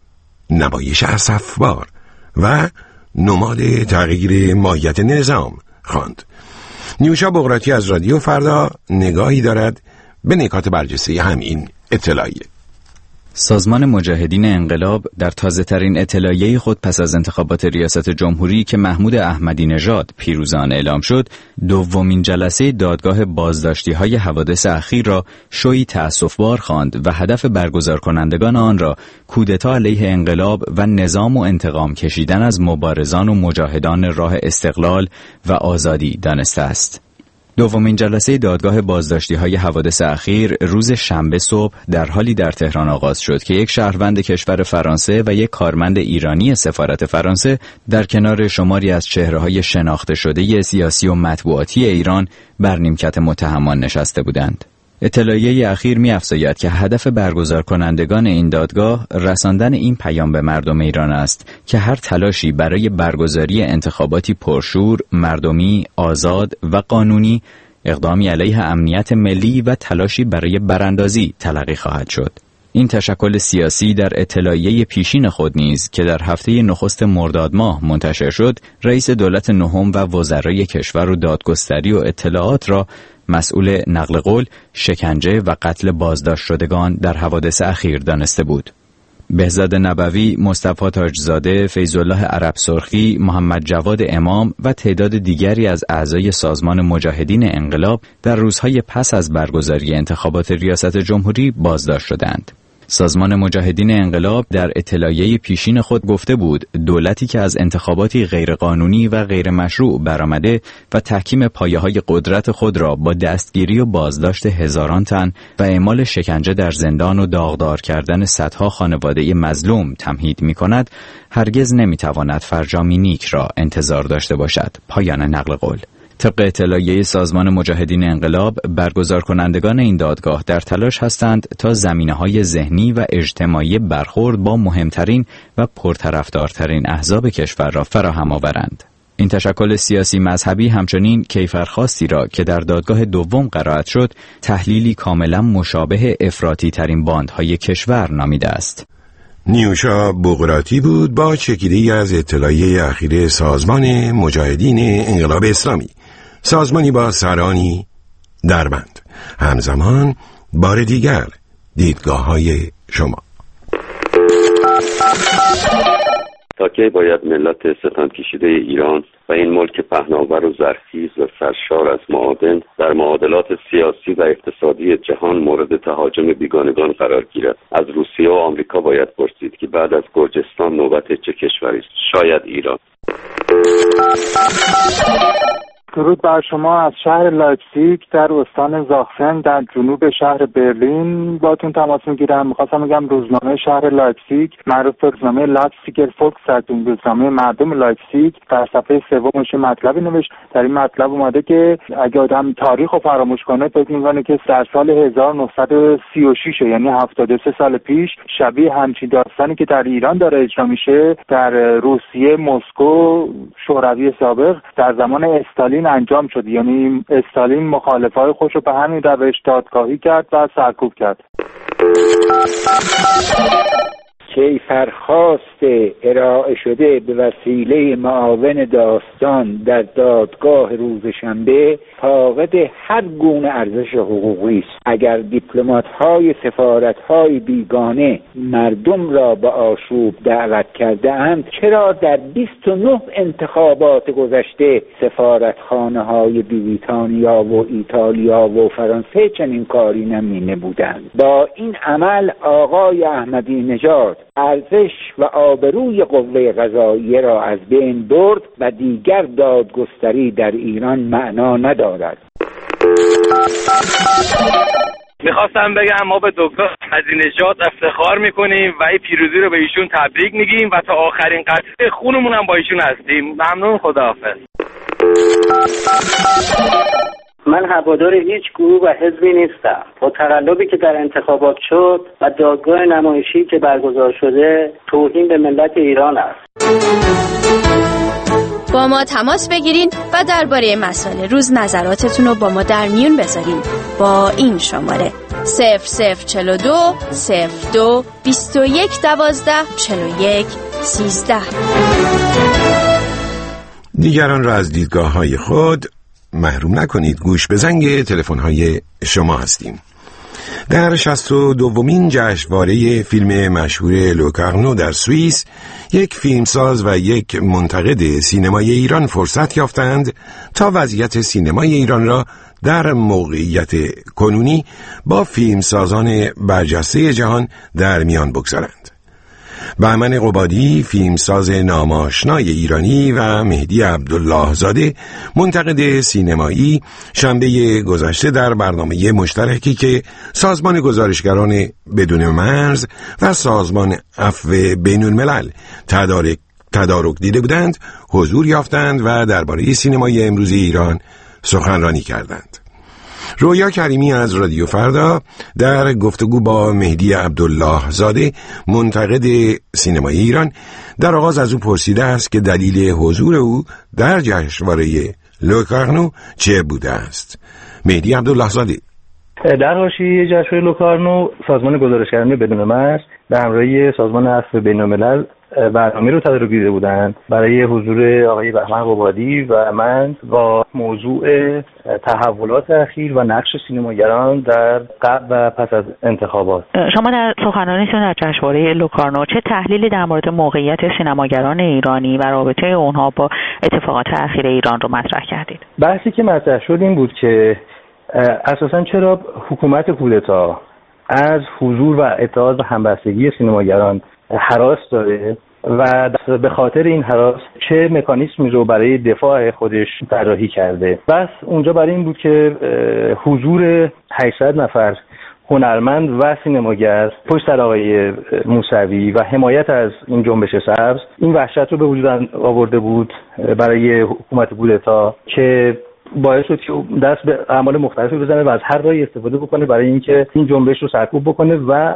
نمایش اسفبار و نماد تغییر ماهیت نظام خواند. نیوشا بغراتی از رادیو فردا نگاهی دارد به نکات برجسته همین اطلاعیه. سازمان مجاهدین انقلاب در تازه‌ترین اطلاعیه خود پس از انتخابات ریاست جمهوری که محمود احمدی نژاد پیروز آن اعلام شد، دومین جلسه دادگاه بازداشتی‌های حوادث اخیر را شویی تأسف‌بار خواند و هدف برگزار کنندگان آن را کودتا علیه انقلاب و نظام و انتقام کشیدن از مبارزان و مجاهدان راه استقلال و آزادی دانسته است. دومین جلسه دادگاه بازداشتی‌های حوادث اخیر روز شنبه صبح در حالی در تهران آغاز شد که یک شهروند کشور فرانسه و یک کارمند ایرانی سفارت فرانسه در کنار شماری از چهره‌های شناخته شده سیاسی و مطبوعاتی ایران بر نیمکت متهمان نشسته بودند. اطلاعیه اخیر می‌افزاید که هدف برگزار کنندگان این دادگاه رساندن این پیام به مردم ایران است که هر تلاشی برای برگزاری انتخاباتی پرشور، مردمی، آزاد و قانونی، اقدامی علیه امنیت ملی و تلاشی برای براندازی تلقی خواهد شد. این تشکل سیاسی در اطلاعیه پیشین خود نیز که در هفته نخست مرداد ماه منتشر شد، رئیس دولت نهم و وزرای کشور و دادگستری و اطلاعات را مسئول نقل قول، شکنجه و قتل بازداشت شدگان در حوادث اخیر دانسته بود. بهزاد نبوی، مصطفی تاجزاده، فیض‌الله عرب سرخی، محمد جواد امام و تعداد دیگری از اعضای سازمان مجاهدین انقلاب در روزهای پس از برگزاری انتخابات ریاست جمهوری بازداشت شدند. سازمان مجاهدین انقلاب در اطلاعیه پیشین خود گفته بود دولتی که از انتخاباتی غیرقانونی و غیر مشروع برآمده و تحکیم پایه‌های قدرت خود را با دستگیری و بازداشت هزاران تن و اعمال شکنجه در زندان و داغدار کردن صدها خانواده مظلوم تمهید می‌کند، هرگز نمی‌تواند فرجامی نیک را انتظار داشته باشد. پایان نقل قول. طبق اطلاعیه سازمان مجاهدین انقلاب، برگزار کنندگان این دادگاه در تلاش هستند تا زمینه‌های ذهنی و اجتماعی برخورد با مهمترین و پرطرفدارترین احزاب کشور را فراهم آورند. این تشکل سیاسی مذهبی همچنین کیفرخواستی را که در دادگاه دوم قرائت شد، تحلیلی کاملا مشابه افراطی ترین باندهای کشور نامیده است. نیوشا بغراتی بود با چکیده‌ای از اطلاعیه اخیر سازمان مجاهدین انقلاب اسلامی، سازمانی با سرانی دربند. همزمان بار دیگر دیدگاه‌های شما. تا کی باید ملت ستم کشیده ایران و این ملک پهناور و زرخیز و سرشار از معادن در معادلات سیاسی و اقتصادی جهان مورد تهاجم بیگانگان قرار گیرد؟ از روسیه و آمریکا باید پرسید که بعد از گرجستان نوبت چه کشوری است؟ شاید ایران. درود بر شما. از شهر لایپزیگ در استان زاخسن در جنوب شهر برلین باتون تماس میگیرم. میخواستم بگم روزنامه شهر لایپزیگ معروف به روزنامه لایپزیگر فولکسزایتونگ، روزنامه مردم لایپزیگ، در صفحه سومش مطلبی نوشت. در این مطلب اومده که اگه آدم تاریخ رو فراموش کنه فکر میکنه که در سال هزار و نهصد و سی و شش یعنی هفتاد و سه سال پیش شبیه همچین داستانی که در ایران داره اجرا میشه در روسیه، مسکو، شوروی سابق در زمان استالین این انجام شد. یعنی استالین مخالفای خودش رو به همین روش دادگاهی کرد و سرکوب کرد. کیفرخواست ارائه شده به وسیله معاون داستان در دادگاه روز شنبه فاقد هر گونه ارزش حقوقی است. اگر دیپلمات‌های سفارت‌های بیگانه مردم را به آشوب دعوت کرده اند، چرا در بیست و نه انتخابات گذشته سفارتخانه‌های بریتانیا و ایتالیا و فرانسه چنین کاری نمی‌نمودند؟ با این عمل آقای احمدی نژاد ارزش و آبروی قوه قضاییه را از بین برد و دیگر دادگستری در ایران معنا ندارد. میخواستم بگم ما به دکتر احمدی نژاد افتخار میکنیم و این پیروزی رو به ایشون تبریک میگیم و تا آخرین قطره خونمون هم با ایشون هستیم. ممنون، خداحافظ. من هوادار هیچ گروه و حزبی نیستم. با تقلبی که در انتخابات شد و دادگاه نمایشی که برگزار شده توهین به ملت ایران است. با ما تماس بگیرین و درباره مسائل روز نظراتتون رو با ما در میون بذارین با این شماره صفر صفر چهل و دو صفر دو بیست و یک دوازده چهل و یک سیزده. دیگران را از دیدگاه های خود محروم نکنید. گوش به زنگ تلفن های شما هستیم. در شصت و دومین جشنواره فیلم مشهور لوکارنو در سوئیس یک فیلمساز و یک منتقد سینمای ایران فرصت یافتند تا وضعیت سینمای ایران را در موقعیت کنونی با فیلمسازان برجسته جهان در میان بگذارند. بهمن قبادی، فیلمساز ناماشنای ایرانی، و مهدی عبدالله زاده، منتقد سینمایی، شنبه گذشته در برنامه مشترکی که سازمان گزارشگران بدون مرز و سازمان عفو بین الملل تدارک تدارک دیده بودند، حضور یافتند و درباره سینمای امروز ایران سخنرانی کردند. رویا کریمی از رادیو فردا در گفتگو با مهدی عبدالله زاده، منتقد سینمای ایران، در آغاز از او پرسیده است که دلیل حضور او در جشنواره لوکارنو چه بوده است. مهدی عبدالله زاده: در حاشیه جشنواره لوکارنو، سازمان گزارشگران بدون مرز به همراهی سازمان عفو بین الملل برنامه رو تدارک دیده بودند برای حضور آقای بهمن قبادی و من با موضوع تحولات اخیر و نقش سینماگران در قبل و پس از انتخابات. شما در سخنرانیتون در جشنواره لوکارنو چه تحلیلی در مورد موقعیت سینماگران ایرانی و رابطه اونها با اتفاقات اخیر ایران رو مطرح کردید؟ بحثی که مطرح شد این بود که اساساً چرا حکومت کودتا از حضور و اتحاد و همبستگی سینماگران هراس داره و به خاطر این هراس چه مکانیزمی رو برای دفاع خودش طراحی کرده. بس اونجا برای این بود که حضور هشتصد نفر هنرمند و سینماگر پشت سر آقای موسوی و حمایت از این جنبش سبز این وحشت رو به وجود آورده بود برای حکومت کودتا که باعث شد که دست به اعمال مختلفی بزنه و از هر راهی استفاده بکنه برای اینکه این جنبش رو سرکوب بکنه و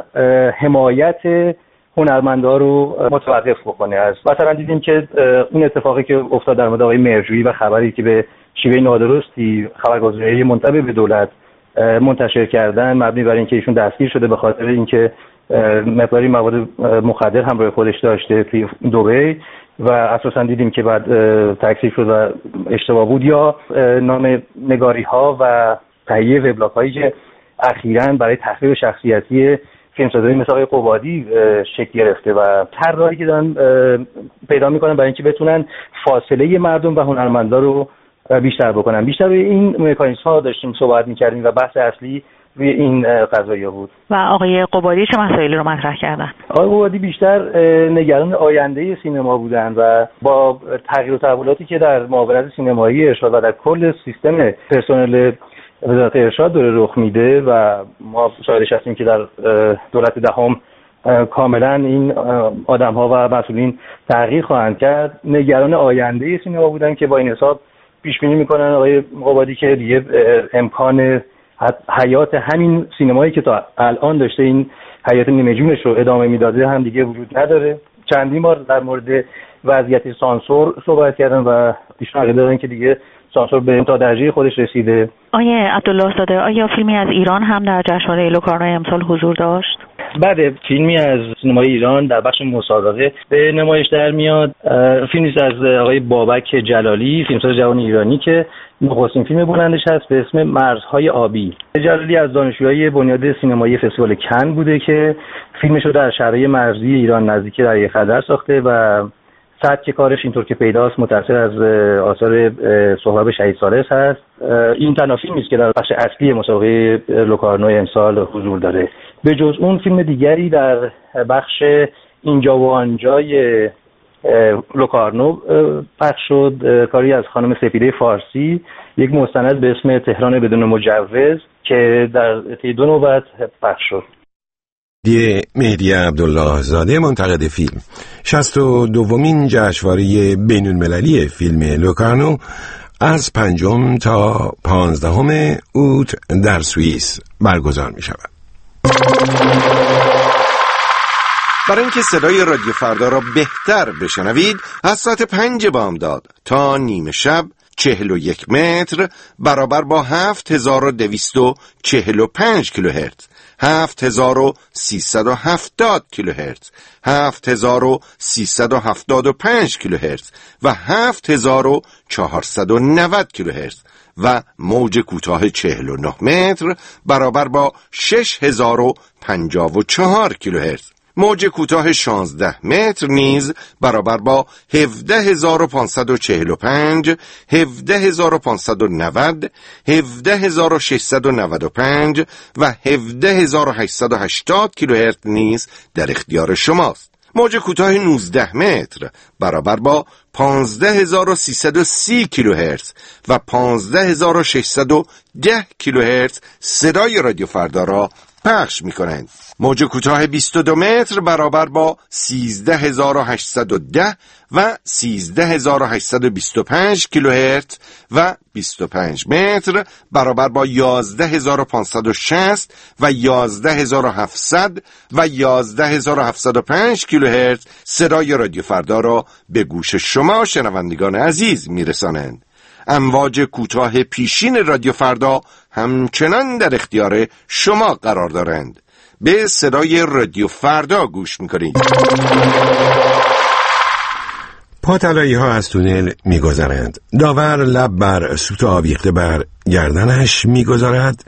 حمایت هنرمندها رو متوقف بکنه. از مثلا دیدیم که اون اتفاقی که افتاد در مورد آقای مهرجویی و خبری که به شیوه نادرستی خبرگزاری منتبه به دولت منتشر کردن مبنی بر اینکه ایشون دستگیر شده به خاطر اینکه مقداری مواد مخدر همراه خودش داشته توی دبی و اساسا دیدیم که بعد تکذیب شد و اشتباه بود، یا نام نگاری ها و تهیه وبلاگ هایی که اخیراً برای تخریب شخصیتی فیلمسازهای مثل آقای قبادی شکل گرفته و هر راهی که دارن پیدا میکنن برای اینکه بتونن فاصله مردم و هنرمندا رو بیشتر بکنن. بیشتر روی این مکانیزم ها داشتیم صحبت میکردیم و بحث اصلی روی این قضایا بود. و آقای قبادی چه مسائلی رو مطرح کردن؟ آقای قبادی بیشتر نگران آینده سینما بودن و با تغییر و تحولاتی که در معاونت سینمایی ارشاد و در کل سیستم پرسنل وزارت ارشاد داره رخ میده و ما شاهدش هستیم که در دولت دهم کاملا این آدم ها و مسئولین تغییر خواهند کرد. نگران آینده سینما بودن که با این حساب پیش بینی میکنن آقای قبادی که دیگه امکان حیات همین سینمایی که تا الان داشته این حیات نیمه جونش رو ادامه میداده هم دیگه وجود نداره. چندین بار در مورد وضعیت سانسور صحبت کردن و ایشون عقیده دارن که دیگه سانسور به تا درجه خودش رسیده. آیه عبدالله زاده، آیا فیلمی از ایران هم در جشنواره لوکارنو امسال حضور داشت؟ بله، فیلمی از سینمای ایران در بخش مسابقه به نمایش در میاد. فیلمی از آقای بابک جلالی، فیلمساز جوان ایرانی که نخستین فیلم بلندش هست به اسم مرزهای آبی. جلالی از دانشجوهای بنیاد سینمایی فستیوال کن بوده که فیلمش رو در شهرهای مرزی ایران نزدیک دریای خزر ساخته و سبک کارش اینطور که پیداست متأثر از آثار سهراب شهید ثالث هست. این تنها فیلمی است که در بخش اصلی مسابقه لوکارنو امسال حضور داره. به جز اون فیلم دیگری در بخش اینجا و آنجای لوکارنو پخش شد، کاری از خانم سپیده فارسی، یک مستند به اسم تهران بدون مجوز که در طی دو نوبت پخش شد. دی مهدی عبدالله زاده، منتقد فیلم، شصت و دومین جشنواره بین المللی فیلم لوکارنو از پنجم تا پانزدهم اوت در سوئیس برگزار می شود. برای اینکه صدای رادیو فردا را بهتر بشنوید، از ساعت پنج بامداد تا نیمه شب چهل و یک متر برابر با هفت هزار و دویست و چهل و پنج کیلوهرتز، هفت هزار و سیصد و هفتاد کیلوهرتز، هفت هزار و سیصد و هفتاد و پنج کیلوهرتز و هفت هزار و چهارصد و نود کیلوهرتز و موج کوتاه چهل و نه متر برابر با شش هزار و پنجاه و چهار کیلوهرتز. موج کوتاه شانزده متر نیز برابر با هفده هزار و پانصد و چهل و پنج، هفده هزار و پانصد و نود، هفده هزار و ششصد و نود و پنج و هفده هزار و هشتصد و هشتاد کیلوهرتز نیز در اختیار شماست. موج کوتاه نوزده متر برابر با پانزده هزار و سیصد و سی کیلوهرتز و پانزده هزار و ششصد و ده کیلوهرتز صدای رادیو فردا را پخش می کنند. موج کوتاه بیست و دو متر برابر با سیزده هزار و هشتصد و ده و سیزده هزار و هشتصد و بیست و پنج کیلوهرتز و بیست و پنج متر برابر با یازده هزار و پانصد و شصت و یازده هزار و هفتصد و یازده هزار و هفتصد و پنج کیلوهرتز صدای رادیو فردا را به گوش شما شنوندگان عزیز میرسانند. امواج کوتاه پیشین رادیو فردا همچنان در اختیار شما قرار دارند. به صدای رادیو فردا گوش میکنید. پاتلایی ها از تونل میگذرند. داور لب بر سوت آویخته بر گردنش میگذارد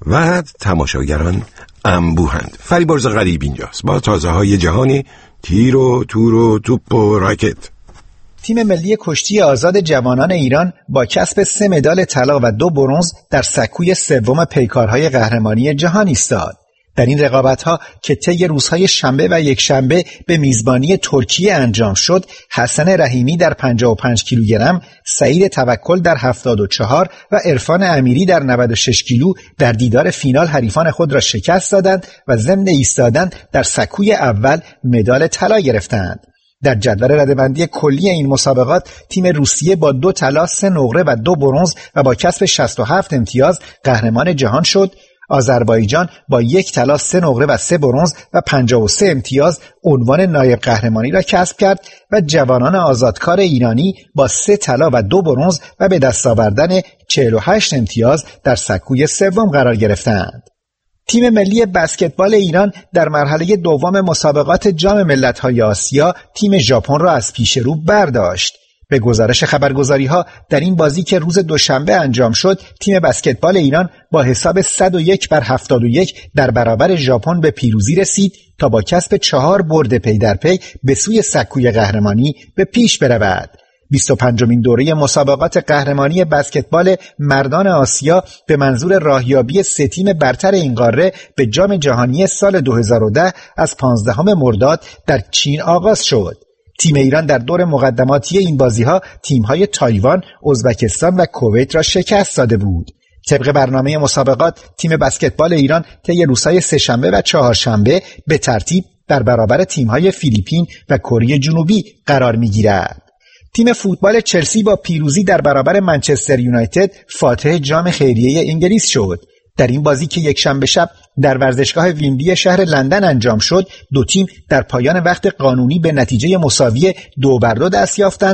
و تماشاگران انبوهند. فریبرز غریب اینجاست با تازه های جهانی تیر و تور و توپ و راکت. تیم ملی کشتی آزاد جوانان ایران با کسب سه مدال طلا و دو برنز در سکوی سوم پیکارهای قهرمانی جهان ایستاد. در این رقابت‌ها که طی روزهای شنبه و یکشنبه به میزبانی ترکیه انجام شد، حسن رحیمی در پنجاه و پنج کیلوگرم، سعید توکل در هفتاد و چهار و عرفان امیری در نود و شش کیلو در دیدار فینال حریفان خود را شکست دادند و ضمن ایستادن در سکوی اول مدال طلا گرفتند. در جدول رده‌بندی کلی این مسابقات تیم روسیه با دو طلا، سه نقره و دو برنز و با کسب شصت و هفت امتیاز قهرمان جهان شد. آذربایجان با یک طلا، سه نقره و سه برنز و پنجاه و سه امتیاز عنوان نایب قهرمانی را کسب کرد و جوانان آزادکار ایرانی با سه طلا و دو برنز و به دست آوردن چهل و هشت امتیاز در سکوی سوم قرار گرفتند. تیم ملی بسکتبال ایران در مرحله دوم مسابقات جام ملت‌های آسیا تیم ژاپن را از پیش رو برداشت. به گزارش خبرگزاری‌ها در این بازی که روز دوشنبه انجام شد، تیم بسکتبال ایران با حساب صد و یک بر هفتاد و یک در برابر ژاپن به پیروزی رسید تا با کسب چهار برد پی در پی به سوی سکوی قهرمانی به پیش برود. بیست و پنجمین دوره مسابقات قهرمانی بسکتبال مردان آسیا به منظور راهیابی سه تیم برتر این قاره به جام جهانی سال دو هزار و ده از پانزدهم مرداد در چین آغاز شد. تیم ایران در دور مقدماتی این بازی‌ها تیم‌های تایوان، ازبکستان و کویت را شکست داده بود. طبق برنامه مسابقات تیم بسکتبال ایران طی روزهای سه‌شنبه و چهارشنبه به ترتیب در برابر تیم‌های فیلیپین و کره جنوبی قرار می‌گیرد. تیم فوتبال چلسی با پیروزی در برابر منچستر یونایتد فاتح جام خیریه انگلیس شد. در این بازی که یک شنبه شب در ورزشگاه ویمبلی شهر لندن انجام شد، دو تیم در پایان وقت قانونی به نتیجه مساوی دو بر دو دست یافتند،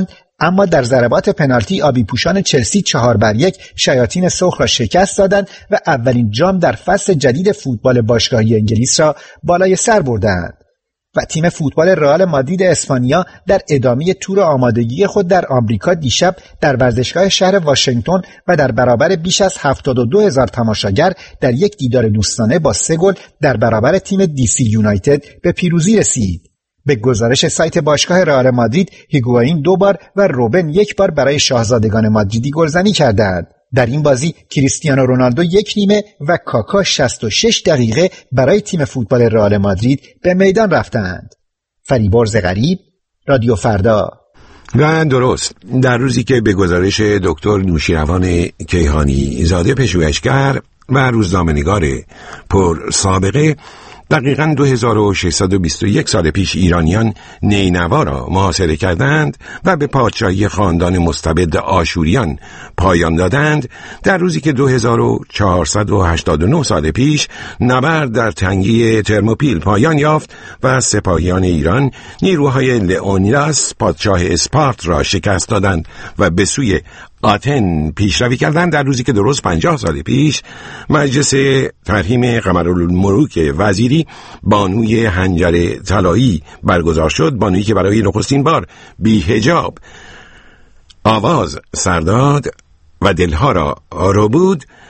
اما در ضربات پنالتی آبی پوشان چلسی چهار بر یک شیاطین سرخ را شکست دادند و اولین جام در فصل جدید فوتبال باشگاهی انگلیس را بالای سر بردند. و تیم فوتبال رئال مادرید اسپانیا در ادامه تور آمادگی خود در آمریکا دیشب در ورزشگاه شهر واشنگتن و در برابر بیش از هفتاد و دو هزار تماشاگر در یک دیدار دوستانه با سه گل در برابر تیم دی سی یونایتد به پیروزی رسید. به گزارش سایت باشگاه رئال مادرید، هیگواین دو بار و روبن یک بار برای شاهزادگان مادریدی گلزنی کردند. در این بازی کریستیانو رونالدو یک نیمه و کاکا شصت و شش دقیقه برای تیم فوتبال رئال مادرید به میدان رفتند. فریبرز غریب، رادیو فردا. و درست در روزی که به گزارش دکتر نوشیروان کیهانی زاده پژوهشگر و روزنامه‌نگار پر سابقه دقیقاً دو هزار و ششصد و بیست و یک سال پیش ایرانیان نینوا را محاصره کردند و به پادشاهی خاندان مستبد آشوریان پایان دادند، در روزی که دو هزار و چهارصد و هشتاد و نه سال پیش نبرد در تنگی ترموپیل پایان یافت و سپاهیان ایران نیروهای لئونیداس پادشاه اسپارت را شکست دادند و به سوی آتن پیشروی کردند، در روزی که درست پنجاه سال پیش مجلس ترحیم قمرالملوک وزیری بانوی حنجر طلایی برگزار شد، بانویی که برای نخستین بار بی حجاب آواز سر داد و دلها را آرا بود